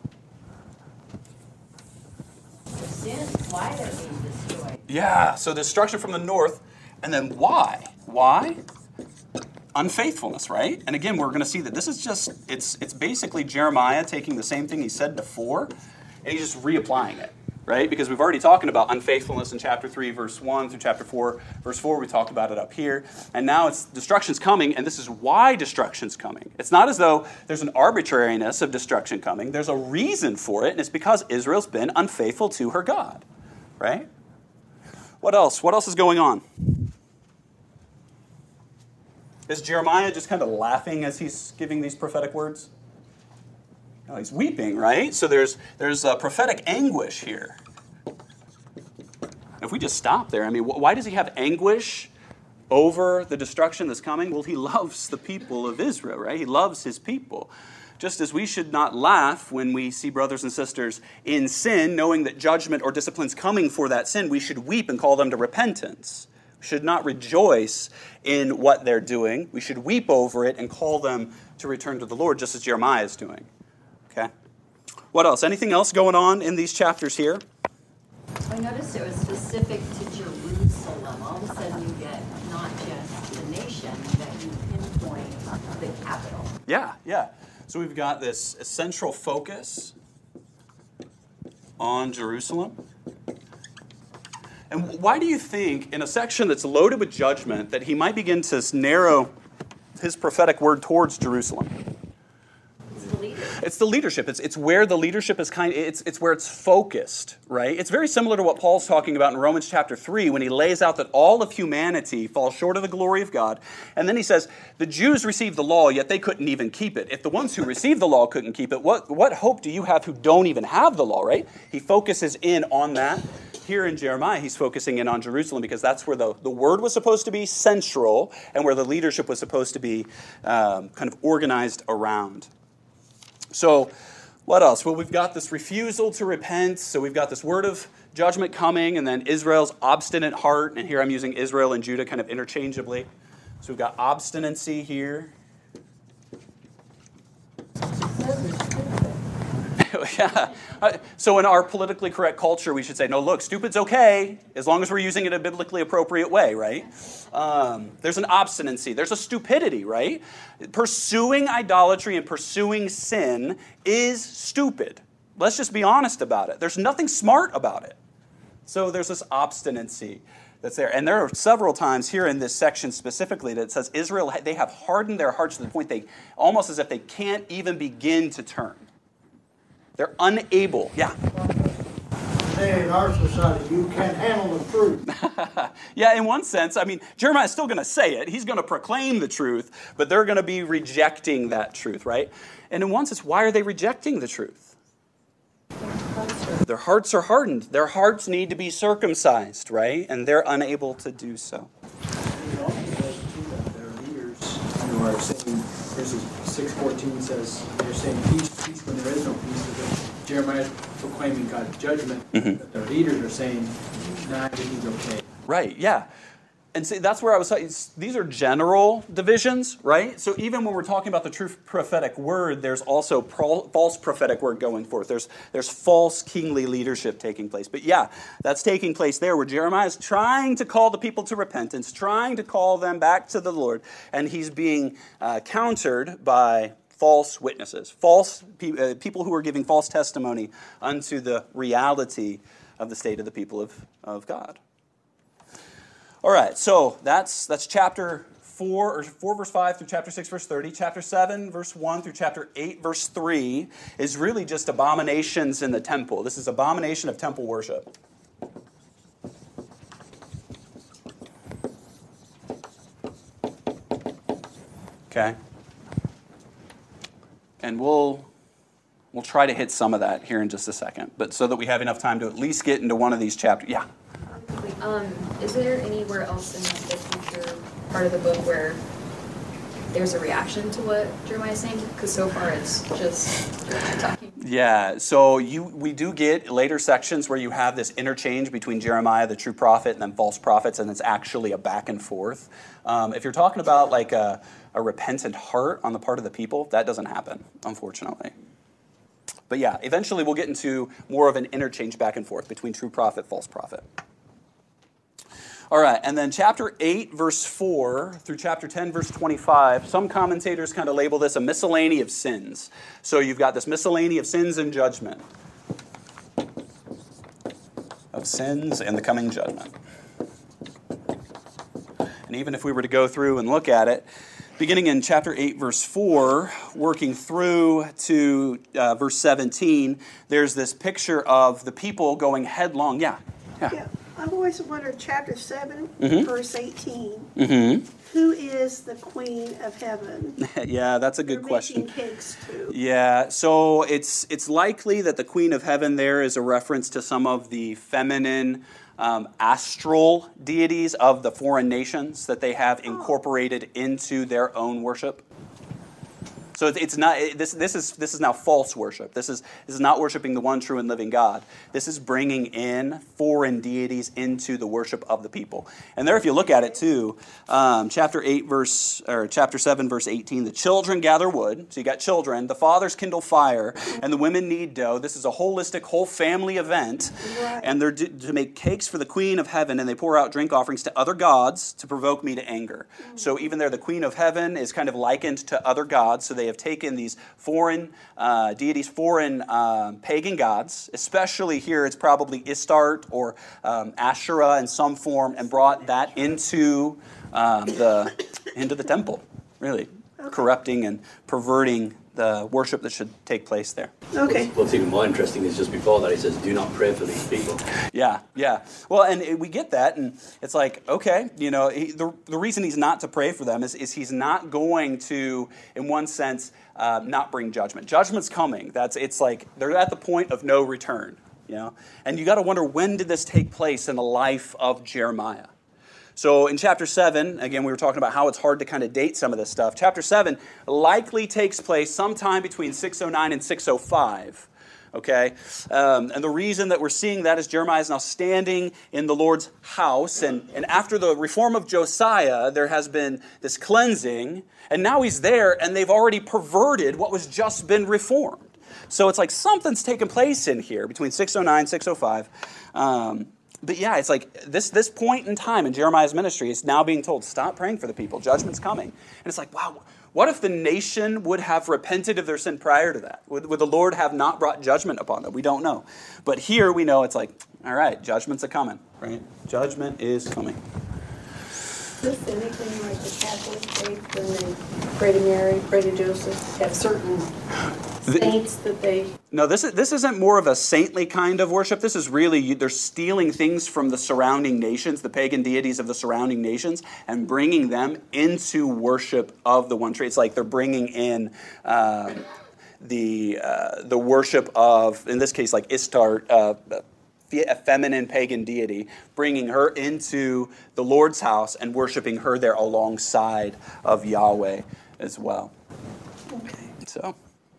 B: The sins, why they're being destroyed.
A: Yeah, so destruction from the north, and then why? Why? Unfaithfulness, right? And again, we're going to see that this is just, it's basically Jeremiah taking the same thing he said before, and he's just reapplying it. Right? Because we've already talked about unfaithfulness in chapter 3, verse 1 through chapter 4, verse 4. We talked about it up here. And now it's destruction's coming, and this is why destruction's coming. It's not as though there's an arbitrariness of destruction coming. There's a reason for it, and it's because Israel's been unfaithful to her God. Right? What else? What else is going on? Is Jeremiah just kind of laughing as he's giving these prophetic words? No, he's weeping, right? So there's a prophetic anguish here. If we just stop there, I mean, why does he have anguish over the destruction that's coming? Well, he loves the people of Israel, right? He loves his people. Just as we should not laugh when we see brothers and sisters in sin, knowing that judgment or discipline's coming for that sin, we should weep and call them to repentance. We should not rejoice in what they're doing. We should weep over it and call them to return to the Lord, just as Jeremiah is doing. Okay. What else? Anything else going on in these chapters here?
B: I noticed it was specific to Jerusalem. All of a sudden you get not just the nation, that you pinpoint the capital.
A: Yeah. So we've got this central focus on Jerusalem. And why do you think, in a section that's loaded with judgment, that he might begin to narrow his prophetic word towards Jerusalem? It's the leadership. It's where the leadership is it's where it's focused, right? It's very similar to what Paul's talking about in Romans chapter 3 when he lays out that all of humanity falls short of the glory of God. And then he says, the Jews received the law, yet they couldn't even keep it. If the ones who received the law couldn't keep it, what hope do you have who don't even have the law, right? He focuses in on that. Here in Jeremiah, he's focusing in on Jerusalem because that's where the word was supposed to be central and where the leadership was supposed to be kind of organized around. So what else? Well, we've got this refusal to repent. So we've got this word of judgment coming, and then Israel's obstinate heart. And here I'm using Israel and Judah kind of interchangeably. So we've got obstinacy here. Yeah. So in our politically correct culture, we should say, no, look, stupid's okay, as long as we're using it in a biblically appropriate way, right? There's an obstinacy. There's a stupidity, right? Pursuing idolatry and pursuing sin is stupid. Let's just be honest about it. There's nothing smart about it. So there's this obstinacy that's there. And there are several times here in this section specifically that it says Israel, they have hardened their hearts to the point they, almost as if they can't even begin to turn. They're unable. Yeah.
H: say in our society, you can't handle the truth.
A: Yeah, in one sense, I mean, Jeremiah's still going to say it. He's going to proclaim the truth, but they're going to be rejecting that truth, right? And in one sense, why are they rejecting the truth? Their hearts are hardened. Their hearts need to be circumcised, right? And they're unable to do so.
C: It also says too that there are leaders who are saying, verses 6:14 says, they're saying peace, peace when there is no peace. Because Jeremiah is proclaiming God's judgment. But their leaders are saying, nah, everything's okay.
A: Right, yeah. And see, that's where I was saying, these are general divisions, right? So even when we're talking about the true prophetic word, there's also false prophetic word going forth. There's false kingly leadership taking place. But yeah, that's taking place there where Jeremiah is trying to call the people to repentance, trying to call them back to the Lord, and he's being countered by false witnesses, false people who are giving false testimony unto the reality of the state of the people of God. All right, so that's chapter 4 verse 5 through chapter 6 verse 30. Chapter 7 verse 1 through chapter 8 verse 3 is really just abominations in the temple. This is abomination of temple worship. Okay. And we'll try to hit some of that here in just a second, but so that we have enough time to at least get into one of these chapters. Yeah.
G: Is there anywhere else in the future part of the book where there's a reaction to what Jeremiah is saying? Because so far it's just Jeremiah talking.
A: Yeah, so we do get later sections where you have this interchange between Jeremiah, the true prophet, and then false prophets, and it's actually a back and forth. If you're talking about like a repentant heart on the part of the people, that doesn't happen, unfortunately. But yeah, eventually we'll get into more of an interchange back and forth between true prophet, false prophet. All right, and then chapter 8, verse 4 through chapter 10, verse 25, some commentators kind of label this a miscellany of sins. So you've got this miscellany of sins and judgment. Of sins and the coming judgment. And even if we were to go through and look at it, beginning in chapter 8, verse 4, working through to verse 17, there's this picture of the people going headlong. Yeah.
D: I've always wondered, chapter 7, verse 18, who is the Queen of Heaven?
A: Yeah, that's a good question.
D: Making cakes too.
A: Yeah, so it's likely that the Queen of Heaven there is a reference to some of the feminine astral deities of the foreign nations that they have incorporated into their own worship. So it's not this is now false worship. This is not worshiping the one true and living God. This is bringing in foreign deities into the worship of the people. And there, if you look at it too, chapter 7 verse 18, the children gather wood. So you got children. The fathers kindle fire, and the women knead dough. This is a holistic, whole family event, and they're to make cakes for the Queen of Heaven, and they pour out drink offerings to other gods to provoke me to anger. So even there, the Queen of Heaven is kind of likened to other gods. So they have taken these foreign deities, foreign pagan gods, especially here it's probably Istart or Asherah in some form, and brought that into the temple, really, corrupting and perverting the worship that should take place there.
D: Okay.
I: What's even more interesting is just before that he says, do not pray for these people.
A: Yeah. Well, and we get that, and it's like, okay, the reason he's not to pray for them is he's not going to, in one sense, not bring judgment. Judgment's coming. It's like they're at the point of no return, And you got to wonder, when did this take place in the life of Jeremiah? So in chapter 7, again, we were talking about how it's hard to kind of date some of this stuff. Chapter 7 likely takes place sometime between 609 and 605. Okay? And the reason that we're seeing that is Jeremiah is now standing in the Lord's house. And after the reform of Josiah, there has been this cleansing. And now he's there, and they've already perverted what was just been reformed. So it's like something's taken place in here between 609 and 605. But yeah, it's like this point in time in Jeremiah's ministry is now being told, stop praying for the people. Judgment's coming. And it's like, wow, what if the nation would have repented of their sin prior to that? Would the Lord have not brought judgment upon them? We don't know. But here we know it's like, all right, judgment's a-coming, right? Judgment is coming.
D: Is this anything like the Catholic faith when they pray to Mary, pray to Joseph, have certain saints that they,
A: No, this isn't more of a saintly kind of worship. This is really, they're stealing things from the surrounding nations, the pagan deities of the surrounding nations, and bringing them into worship of the one tree. It's like they're bringing in the worship of, in this case, like Ishtar, a feminine pagan deity, bringing her into the Lord's house and worshiping her there alongside of Yahweh as well.
D: okay.
A: So,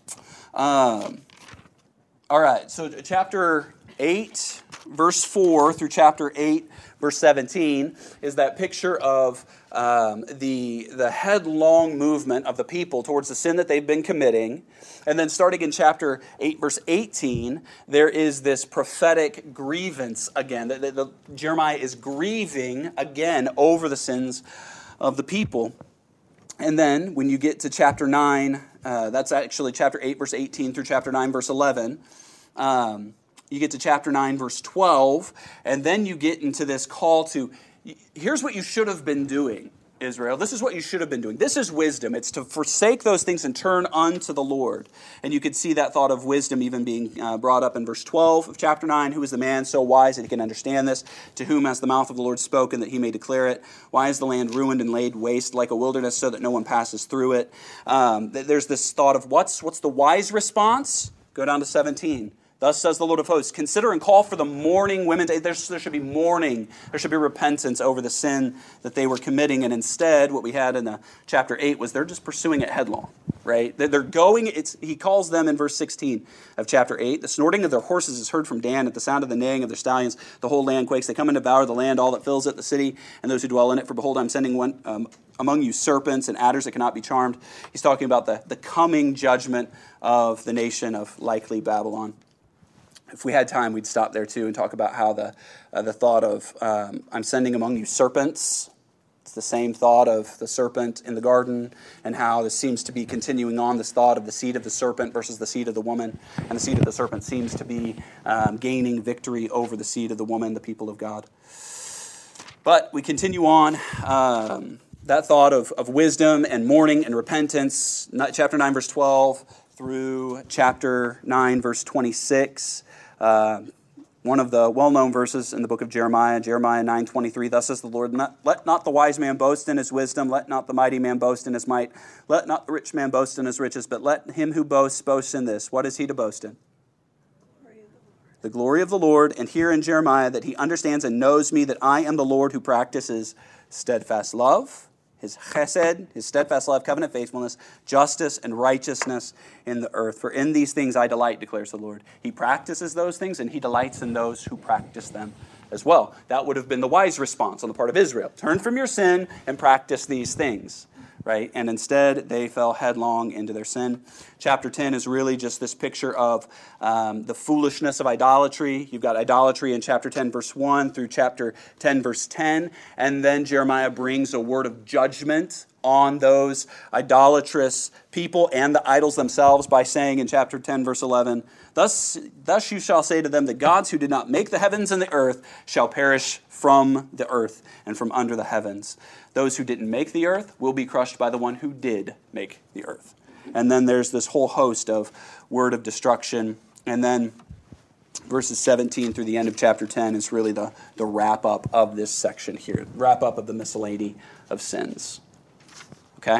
A: all right, so chapter 8, verse 4 through chapter 8, verse 17 is that picture of the headlong movement of the people towards the sin that they've been committing. And then starting in chapter 8, verse 18, there is this prophetic grievance again. Jeremiah is grieving again over the sins of the people. And then when you get to chapter 9, that's actually chapter 8, verse 18 through chapter 9, verse 11. You get to chapter 9, verse 12, and then you get into this call to, here's what you should have been doing, Israel. This is what you should have been doing. This is wisdom. It's to forsake those things and turn unto the Lord. And you could see that thought of wisdom even being brought up in verse 12 of chapter 9. Who is the man so wise that he can understand this? To whom has the mouth of the Lord spoken that he may declare it? Why is the land ruined and laid waste like a wilderness so that no one passes through it? There's this thought of what's the wise response? Go down to 17. Thus says the Lord of hosts, consider and call for the mourning women. There should be mourning. There should be repentance over the sin that they were committing. And instead, what we had in the chapter 8 was they're just pursuing it headlong, right? They're going, he calls them in verse 16 of chapter 8, the snorting of their horses is heard from Dan, at the sound of the neighing of their stallions, the whole land quakes. They come and devour the land, all that fills it, the city, and those who dwell in it. For behold, I'm sending one among you serpents and adders that cannot be charmed. He's talking about the coming judgment of the nation of likely Babylon. If we had time, we'd stop there too and talk about how the thought of I'm sending among you serpents. It's the same thought of the serpent in the garden, and how this seems to be continuing on, this thought of the seed of the serpent versus the seed of the woman. And the seed of the serpent seems to be gaining victory over the seed of the woman, the people of God. But we continue on. That thought of wisdom and mourning and repentance, chapter 9, verse 12 through chapter 9, verse 26. One of the well-known verses in the book of Jeremiah, Jeremiah 9:23, thus says the Lord, let not the wise man boast in his wisdom, let not the mighty man boast in his might, let not the rich man boast in his riches, but let him who boasts boast in this. What is he to boast in? The glory of the Lord, and here in Jeremiah that he understands and knows me, that I am the Lord who practices steadfast love, his chesed, his steadfast love, covenant faithfulness, justice, and righteousness in the earth. For in these things I delight, declares the Lord. He practices those things, and he delights in those who practice them as well. That would have been the wise response on the part of Israel. Turn from your sin and practice these things, right? And instead, they fell headlong into their sin. Chapter 10 is really just this picture of the foolishness of idolatry. You've got idolatry in chapter 10, verse 1 through chapter 10, verse 10. And then Jeremiah brings a word of judgment on those idolatrous people and the idols themselves by saying in chapter 10, verse 11, Thus you shall say to them, the gods who did not make the heavens and the earth shall perish from the earth and from under the heavens. Those who didn't make the earth will be crushed by the one who did make the earth. And then there's this whole host of word of destruction. And then verses 17 through the end of chapter 10 is really the wrap-up of this section here, wrap-up of the miscellany of sins. Okay?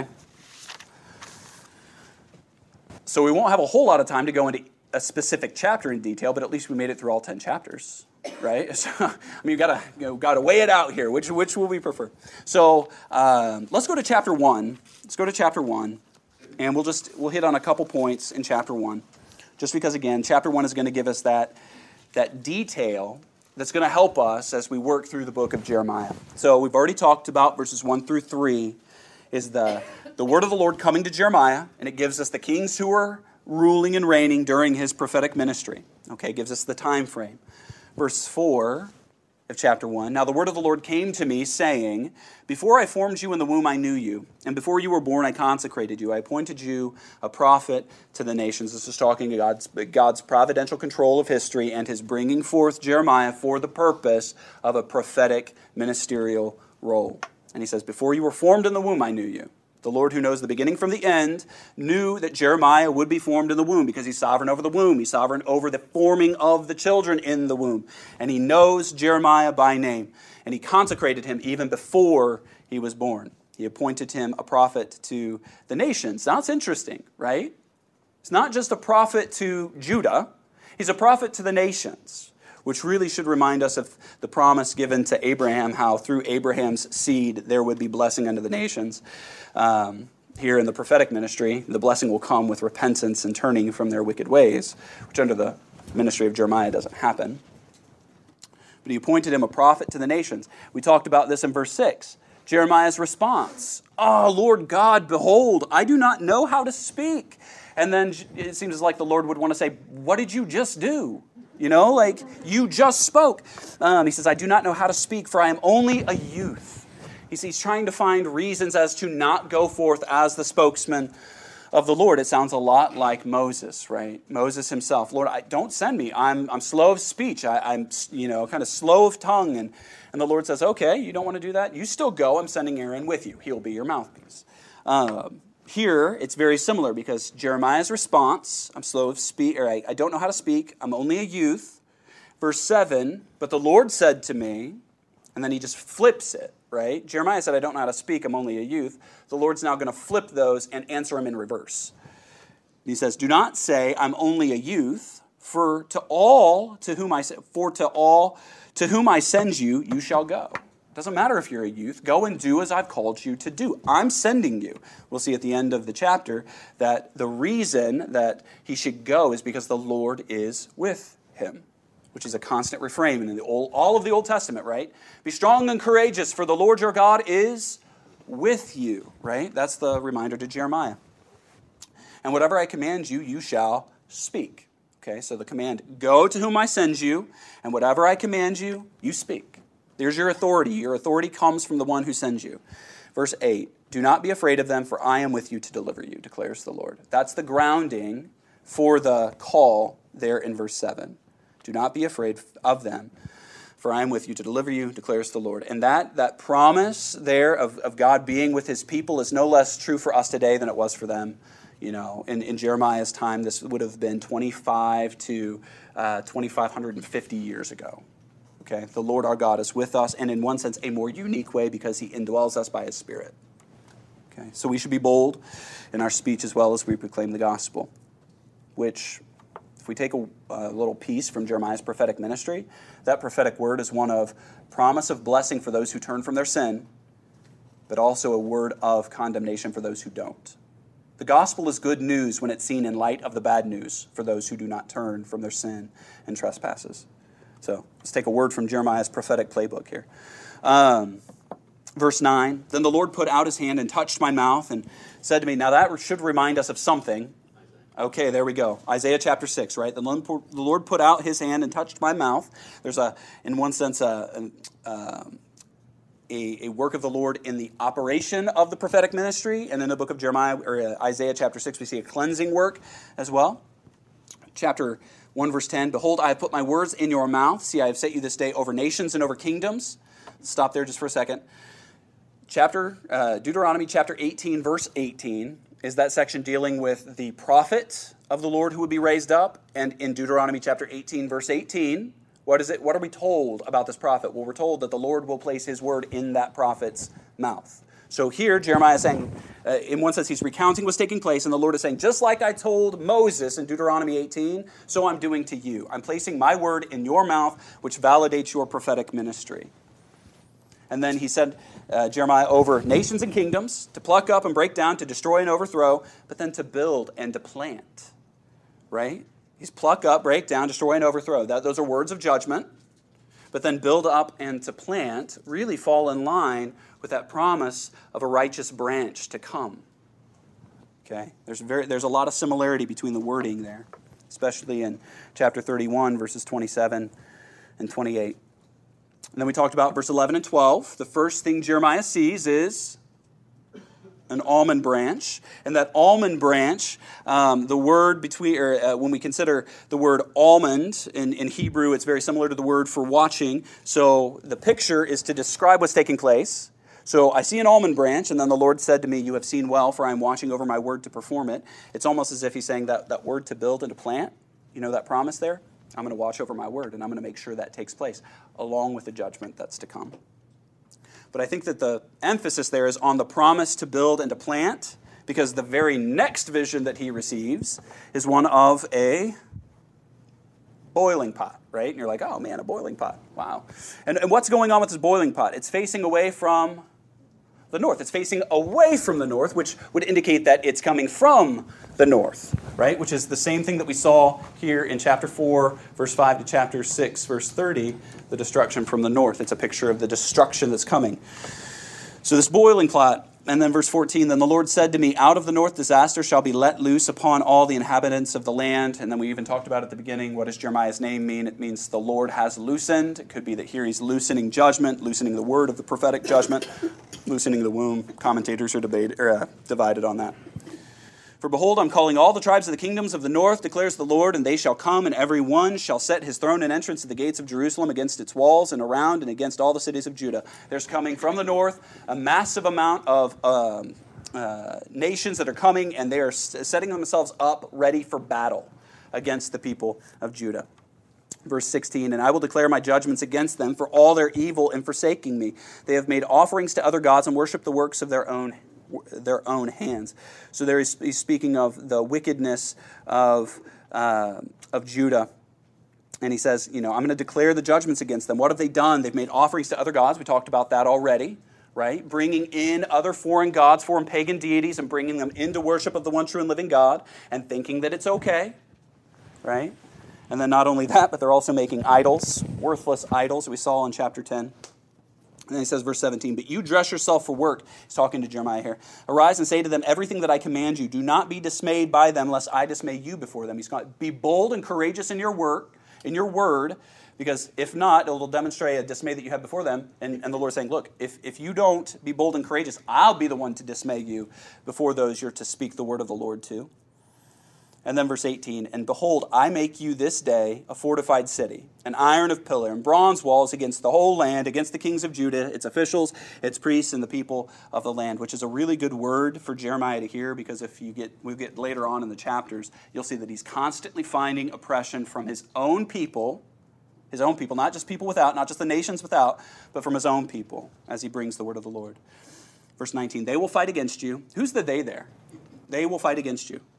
A: So we won't have a whole lot of time to go into a specific chapter in detail, but at least we made it through all 10 chapters, right? So, I mean, you gotta weigh it out here. Which will we prefer? So let's go to chapter 1. Let's go to chapter 1, and we'll hit on a couple points in chapter 1, just because, again, chapter 1 is going to give us that detail that's going to help us as we work through the book of Jeremiah. So we've already talked about verses 1 through 3 is the word of the Lord coming to Jeremiah, and it gives us the kings who are ruling and reigning during his prophetic ministry. Okay, gives us the time frame. Verse 4 of chapter 1, now the word of the Lord came to me, saying, before I formed you in the womb I knew you, and before you were born I consecrated you. I appointed you a prophet to the nations. This is talking about God's providential control of history and his bringing forth Jeremiah for the purpose of a prophetic ministerial role. And he says, before you were formed in the womb I knew you. The Lord who knows the beginning from the end knew that Jeremiah would be formed in the womb because he's sovereign over the womb. He's sovereign over the forming of the children in the womb. And he knows Jeremiah by name. And he consecrated him even before he was born. He appointed him a prophet to the nations. Now it's interesting, right? It's not just a prophet to Judah. He's a prophet to the nations, which really should remind us of the promise given to Abraham, how through Abraham's seed there would be blessing unto the nations. Here in the prophetic ministry, the blessing will come with repentance and turning from their wicked ways, which under the ministry of Jeremiah doesn't happen. But he appointed him a prophet to the nations. We talked about this in verse 6. Jeremiah's response, "Oh, Lord God, behold, I do not know how to speak." And then it seems like the Lord would want to say, "What did you just do? You know, like you just spoke." He says, "I do not know how to speak, for I am only a youth." He's trying to find reasons as to not go forth as the spokesman of the Lord. It sounds a lot like Moses, right? Moses himself. "Lord, don't send me. I'm slow of speech. I'm kind of slow of tongue." And the Lord says, "Okay, you don't want to do that? You still go. I'm sending Aaron with you. He'll be your mouthpiece." Here, it's very similar because Jeremiah's response, "I'm slow of speech," or I don't know how to speak. I'm only a youth. Verse 7, "But the Lord said to me," and then he just flips it. Right? Jeremiah said, "I don't know how to speak, I'm only a youth." The Lord's now going to flip those and answer him in reverse. He says, "Do not say, I'm only a youth, for to all to whom I send you, you shall go." Doesn't matter if you're a youth. Go and do as I've called you to do. I'm sending you. We'll see at the end of the chapter that the reason that he should go is because the Lord is with him, which is a constant refrain in all of the Old Testament, right? "Be strong and courageous, for the Lord your God is with you," right? That's the reminder to Jeremiah. "And whatever I command you, you shall speak." Okay, so the command, go to whom I send you, and whatever I command you, you speak. There's your authority. Your authority comes from the one who sends you. Verse 8, "Do not be afraid of them, for I am with you to deliver you, declares the Lord." That's the grounding for the call there in verse 7. "Do not be afraid of them, for I am with you to deliver you, declares the Lord." And that promise there of God being with his people is no less true for us today than it was for them. You know, in Jeremiah's time, this would have been 25 to 2,550 years ago. Okay, the Lord our God is with us, and in one sense, a more unique way because he indwells us by his Spirit. Okay, so we should be bold in our speech as well as we proclaim the gospel, which, if we take a little piece from Jeremiah's prophetic ministry, that prophetic word is one of promise of blessing for those who turn from their sin, but also a word of condemnation for those who don't. The gospel is good news when it's seen in light of the bad news for those who do not turn from their sin and trespasses. So let's take a word from Jeremiah's prophetic playbook here. Verse 9, "Then the Lord put out his hand and touched my mouth and said to me," now that should remind us of something. Okay, there we go. Isaiah chapter 6, right? The Lord put out his hand and touched my mouth. There's in one sense, a work of the Lord in the operation of the prophetic ministry. And in the book of Jeremiah, or Isaiah chapter 6, we see a cleansing work as well. Chapter 1, verse 10, "Behold, I have put my words in your mouth. See, I have set you this day over nations and over kingdoms." Stop there just for a second. Deuteronomy chapter 18, verse 18, is that section dealing with the prophet of the Lord who would be raised up. And in Deuteronomy chapter 18, verse 18, what is it? What are we told about this prophet? Well, we're told that the Lord will place his word in that prophet's mouth. So here, Jeremiah is saying, in one sense, he's recounting what's taking place, and the Lord is saying, just like I told Moses in Deuteronomy 18, so I'm doing to you. I'm placing my word in your mouth, which validates your prophetic ministry. And then he said, Jeremiah, over nations and kingdoms, to pluck up and break down, to destroy and overthrow, but then to build and to plant. Right? He's pluck up, break down, destroy and overthrow. Those are words of judgment. But then build up and to plant really fall in line with that promise of a righteous branch to come. Okay? There's a lot of similarity between the wording there, especially in chapter 31, verses 27 and 28. And then we talked about verse 11 and 12. The first thing Jeremiah sees is an almond branch. And that almond branch, the word when we consider the word almond in Hebrew, it's very similar to the word for watching. So the picture is to describe what's taking place. So I see an almond branch, and then the Lord said to me, you have seen well, for I am watching over my word to perform it. It's almost as if he's saying that word to build and to plant, you know that promise there? I'm going to watch over my word, and I'm going to make sure that takes place, along with the judgment that's to come. But I think that the emphasis there is on the promise to build and to plant, because the very next vision that he receives is one of a boiling pot, right? And you're like, oh man, a boiling pot. Wow. And what's going on with this boiling pot? It's facing away from the north. It's facing away from the north, which would indicate that it's coming from the north, right? Which is the same thing that we saw here in chapter 4, verse 5 to chapter 6, verse 30, the destruction from the north. It's a picture of the destruction that's coming. So this boiling pot, and then verse 14, then the Lord said to me, out of the north disaster shall be let loose upon all the inhabitants of the land. And then we even talked about at the beginning, what does Jeremiah's name mean? It means the Lord has loosened. It could be that here he's loosening judgment, loosening the word of the prophetic judgment, loosening the womb. Commentators are divided on that. For behold, I'm calling all the tribes of the kingdoms of the north, declares the Lord, and they shall come, and every one shall set his throne and entrance at the gates of Jerusalem against its walls and around and against all the cities of Judah. There's coming from the north a massive amount of nations that are coming, and they are setting themselves up ready for battle against the people of Judah. Verse 16, and I will declare my judgments against them for all their evil in forsaking me. They have made offerings to other gods and worshipped the works of their own hands. So there he's speaking of the wickedness of Judah. And he says, I'm going to declare the judgments against them. What have they done? They've made offerings to other gods. We talked about that already, right? Bringing in other foreign gods, foreign pagan deities, and bringing them into worship of the one true and living God, and thinking that it's okay, right? And then not only that, but they're also making idols, worthless idols, we saw in chapter 10. And then he says, verse 17, but you dress yourself for work. He's talking to Jeremiah here. Arise and say to them everything that I command you. Do not be dismayed by them, lest I dismay you before them. He's going to be bold and courageous in your work, in your word, because if not, it'll demonstrate a dismay that you have before them. And the Lord's saying, look, if you don't be bold and courageous, I'll be the one to dismay you before those you're to speak the word of the Lord to. And then verse 18, and behold, I make you this day a fortified city, an iron of pillar, and bronze walls against the whole land, against the kings of Judah, its officials, its priests, and the people of the land, which is a really good word for Jeremiah to hear, because we get later on in the chapters, you'll see that he's constantly finding oppression from his own people, not just people without, not just the nations without, but from his own people, as he brings the word of the Lord. Verse 19, they will fight against you. Who's the they there? They will fight against you.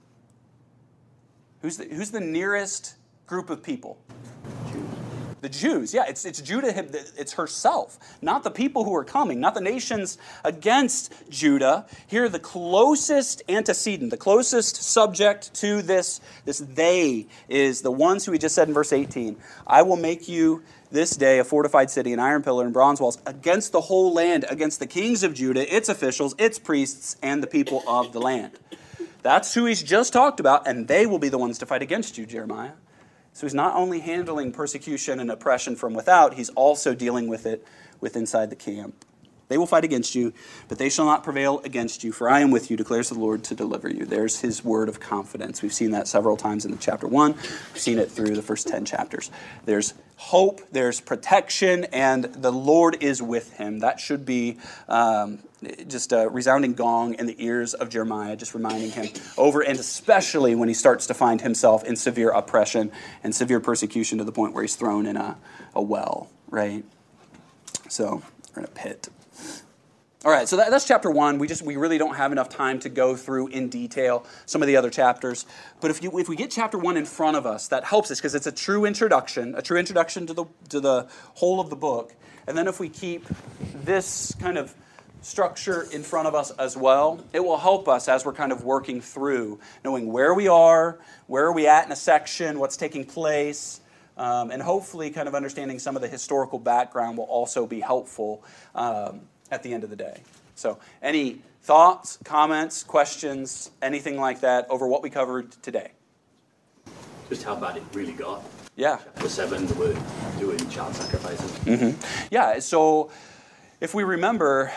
A: Who's the nearest group of people? The Jews. Yeah, it's Judah, it's herself, not the people who are coming, not the nations against Judah. Here, the closest antecedent, the closest subject to this they is the ones who we just said in verse 18. I will make you this day a fortified city, an iron pillar and bronze walls against the whole land, against the kings of Judah, its officials, its priests, and the people of the land. That's who he's just talked about, and they will be the ones to fight against you, Jeremiah. So he's not only handling persecution and oppression from without, he's also dealing with it inside the camp. They will fight against you, but they shall not prevail against you, for I am with you, declares the Lord, to deliver you. There's his word of confidence. We've seen that several times in chapter 1. We've seen it through the first 10 chapters. There's hope, there's protection, and the Lord is with him. That should be just a resounding gong in the ears of Jeremiah, just reminding him over, and especially when he starts to find himself in severe oppression and severe persecution to the point where he's thrown in a well, right? So, or in a pit. All right, so that's chapter 1. We really don't have enough time to go through in detail some of the other chapters. But if we get chapter 1 in front of us, that helps us because it's a true introduction to the whole of the book. And then if we keep this kind of structure in front of us as well, it will help us as we're kind of working through, knowing where we are at in a section, what's taking place, and hopefully kind of understanding some of the historical background will also be helpful at the end of the day. So any thoughts, comments, questions, anything like that over what we covered today?
I: Just how bad it really got.
A: Yeah.
I: Chapter 7, they were doing child sacrifices.
A: Mm-hmm. Yeah, so if we remember,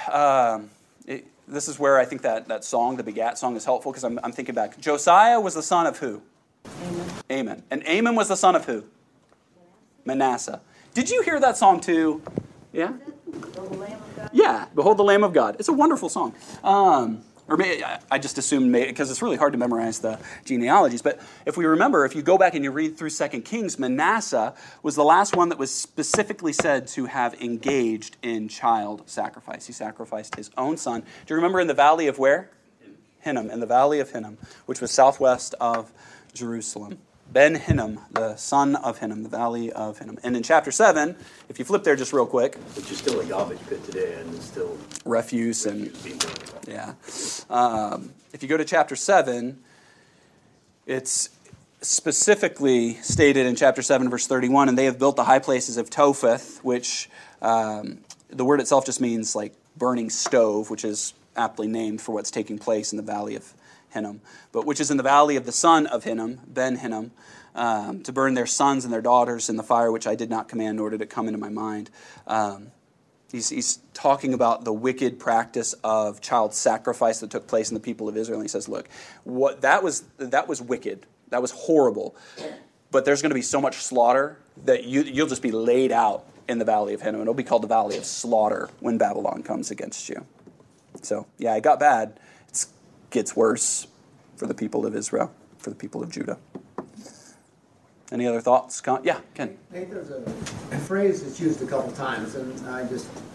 A: this is where I think that song, the Begat song, is helpful because I'm thinking back. Josiah was the son of who? Amon. And Amon was the son of who? Manasseh. Did you hear that song too? Yeah?
B: The Lamb of God.
A: Yeah, Behold the Lamb of God. It's a wonderful song. Or maybe, I just assumed, because it's really hard to memorize the genealogies, but if we remember, if you go back and you read through 2 Kings, Manasseh was the last one that was specifically said to have engaged in child sacrifice. He sacrificed his own son. Do you remember in the valley of where? Hinnom, in the valley of Hinnom, which was southwest of Jerusalem. Ben-Hinnom, the son of Hinnom, the valley of Hinnom. And in chapter 7, if you flip there just real quick.
I: Which is still a garbage pit today, and it's still
A: refuse and
I: being burned.
A: yeah. If you go to chapter 7, it's specifically stated in chapter 7, verse 31, and they have built the high places of Topheth, which the word itself just means like burning stove, which is aptly named for what's taking place in the valley of Hinnom, but which is in the valley of the son of Hinnom, Ben-Hinnom, to burn their sons and their daughters in the fire, which I did not command, nor did it come into my mind. He's talking about the wicked practice of child sacrifice that took place in the people of Israel. And he says, look, that was wicked. That was horrible. But there's going to be so much slaughter that you'll just be laid out in the valley of Hinnom. It'll be called the valley of slaughter when Babylon comes against you. So, yeah, it got bad. It gets worse for the people of Israel, for the people of Judah. Any other thoughts? Yeah, Ken.
H: Nate, there's a phrase that's used a couple times, and I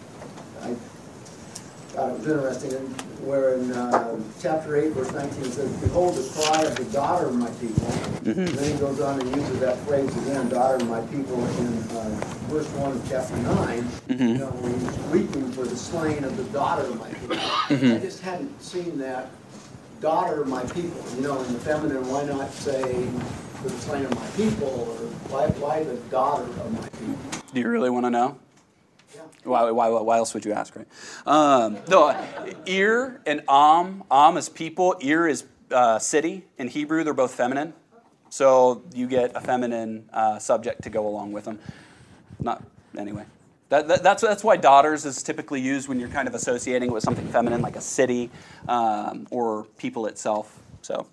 H: thought it was interesting, where in chapter 8, verse 19, it says, "Behold the cry of the daughter of my people." Mm-hmm. And then he goes on and uses that phrase again, "daughter of my people," in verse 1 of chapter 9,
A: mm-hmm.
H: you know, where he's weeping for the slain of the daughter of my people.
A: Mm-hmm.
H: I just hadn't seen that, daughter of my people, you know, in the feminine. Why not say for the slain of my people, or why the daughter of my people?
A: Do you really want to know?
H: Yeah.
A: Why else would you ask, right? No, Ir and Am is people. Ir is city. In Hebrew, they're both feminine. So you get a feminine subject to go along with them. Anyway. That's why daughters is typically used when you're kind of associating it with something feminine, like a city or people itself. So,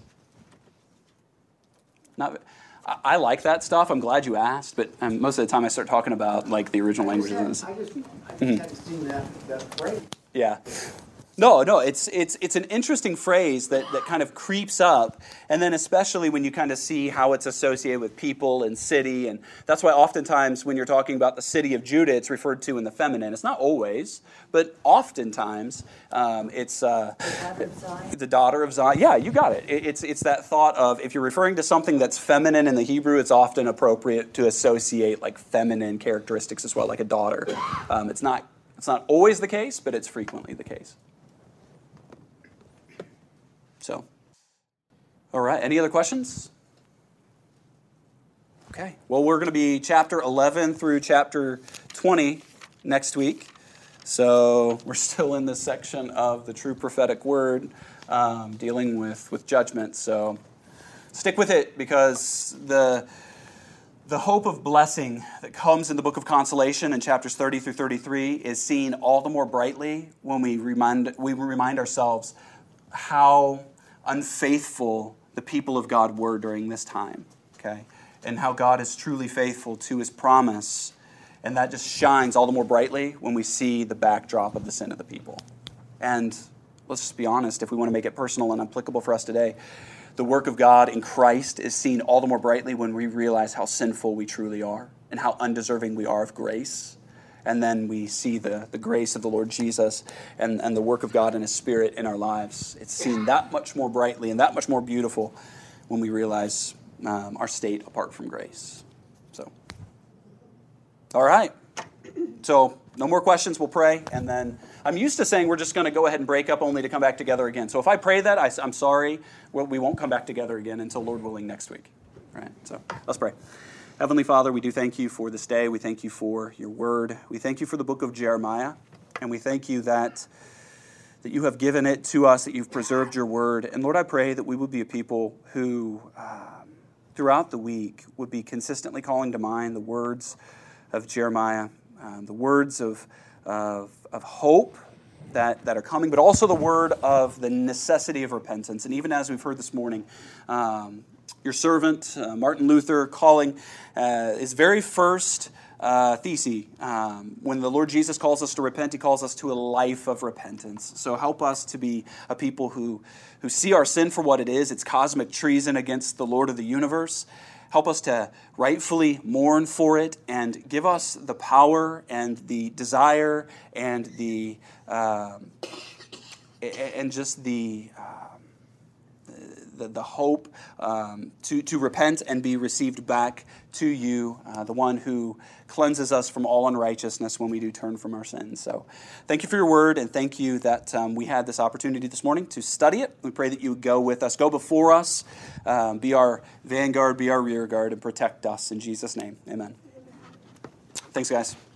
A: I like that stuff. I'm glad you asked, but most of the time I start talking about like the original languages.
H: I just hadn't seen that phrase.
A: Yeah. No, it's an interesting phrase that kind of creeps up, and then especially when you kind of see how it's associated with people and city, and that's why oftentimes when you're talking about the city of Judah, it's referred to in the feminine. It's not always, but oftentimes it's the daughter of Zion. Yeah, you got it. It's that thought of if you're referring to something that's feminine in the Hebrew, it's often appropriate to associate like feminine characteristics as well, like a daughter. It's not always the case, but it's frequently the case. So, all right, any other questions? Okay, well, we're going to be chapter 11 through chapter 20 next week. So we're still in this section of the true prophetic word, dealing with judgment. So stick with it, because the hope of blessing that comes in the book of Consolation in chapters 30 through 33 is seen all the more brightly when we remind ourselves how unfaithful the people of God were during this time, okay? And how God is truly faithful to his promise. And that just shines all the more brightly when we see the backdrop of the sin of the people. And let's just be honest, if we want to make it personal and applicable for us today, the work of God in Christ is seen all the more brightly when we realize how sinful we truly are and how undeserving we are of grace. And then we see the grace of the Lord Jesus and the work of God and his Spirit in our lives. It's seen that much more brightly and that much more beautiful when we realize our state apart from grace. So, all right. So, no more questions. We'll pray. And then I'm used to saying we're just going to go ahead and break up only to come back together again. So if I pray that, I'm sorry. We won't come back together again until, Lord willing, next week. All right. So let's pray. Heavenly Father, we do thank you for this day. We thank you for your word. We thank you for the book of Jeremiah. And we thank you that you have given it to us, that you've preserved your word. And Lord, I pray that we would be a people who, throughout the week, would be consistently calling to mind the words of Jeremiah, the words of hope that are coming, but also the word of the necessity of repentance. And even as we've heard this morning, your servant, Martin Luther, calling his very first thesis. When the Lord Jesus calls us to repent, he calls us to a life of repentance. So help us to be a people who see our sin for what it is. It's cosmic treason against the Lord of the universe. Help us to rightfully mourn for it and give us the power and the desire and the and just the hope to repent and be received back to you, the one who cleanses us from all unrighteousness when we do turn from our sins. So thank you for your word, and thank you that we had this opportunity this morning to study it. We pray that you would go with us, go before us, be our vanguard, be our rear guard, and protect us. In Jesus' name, amen. Thanks, guys.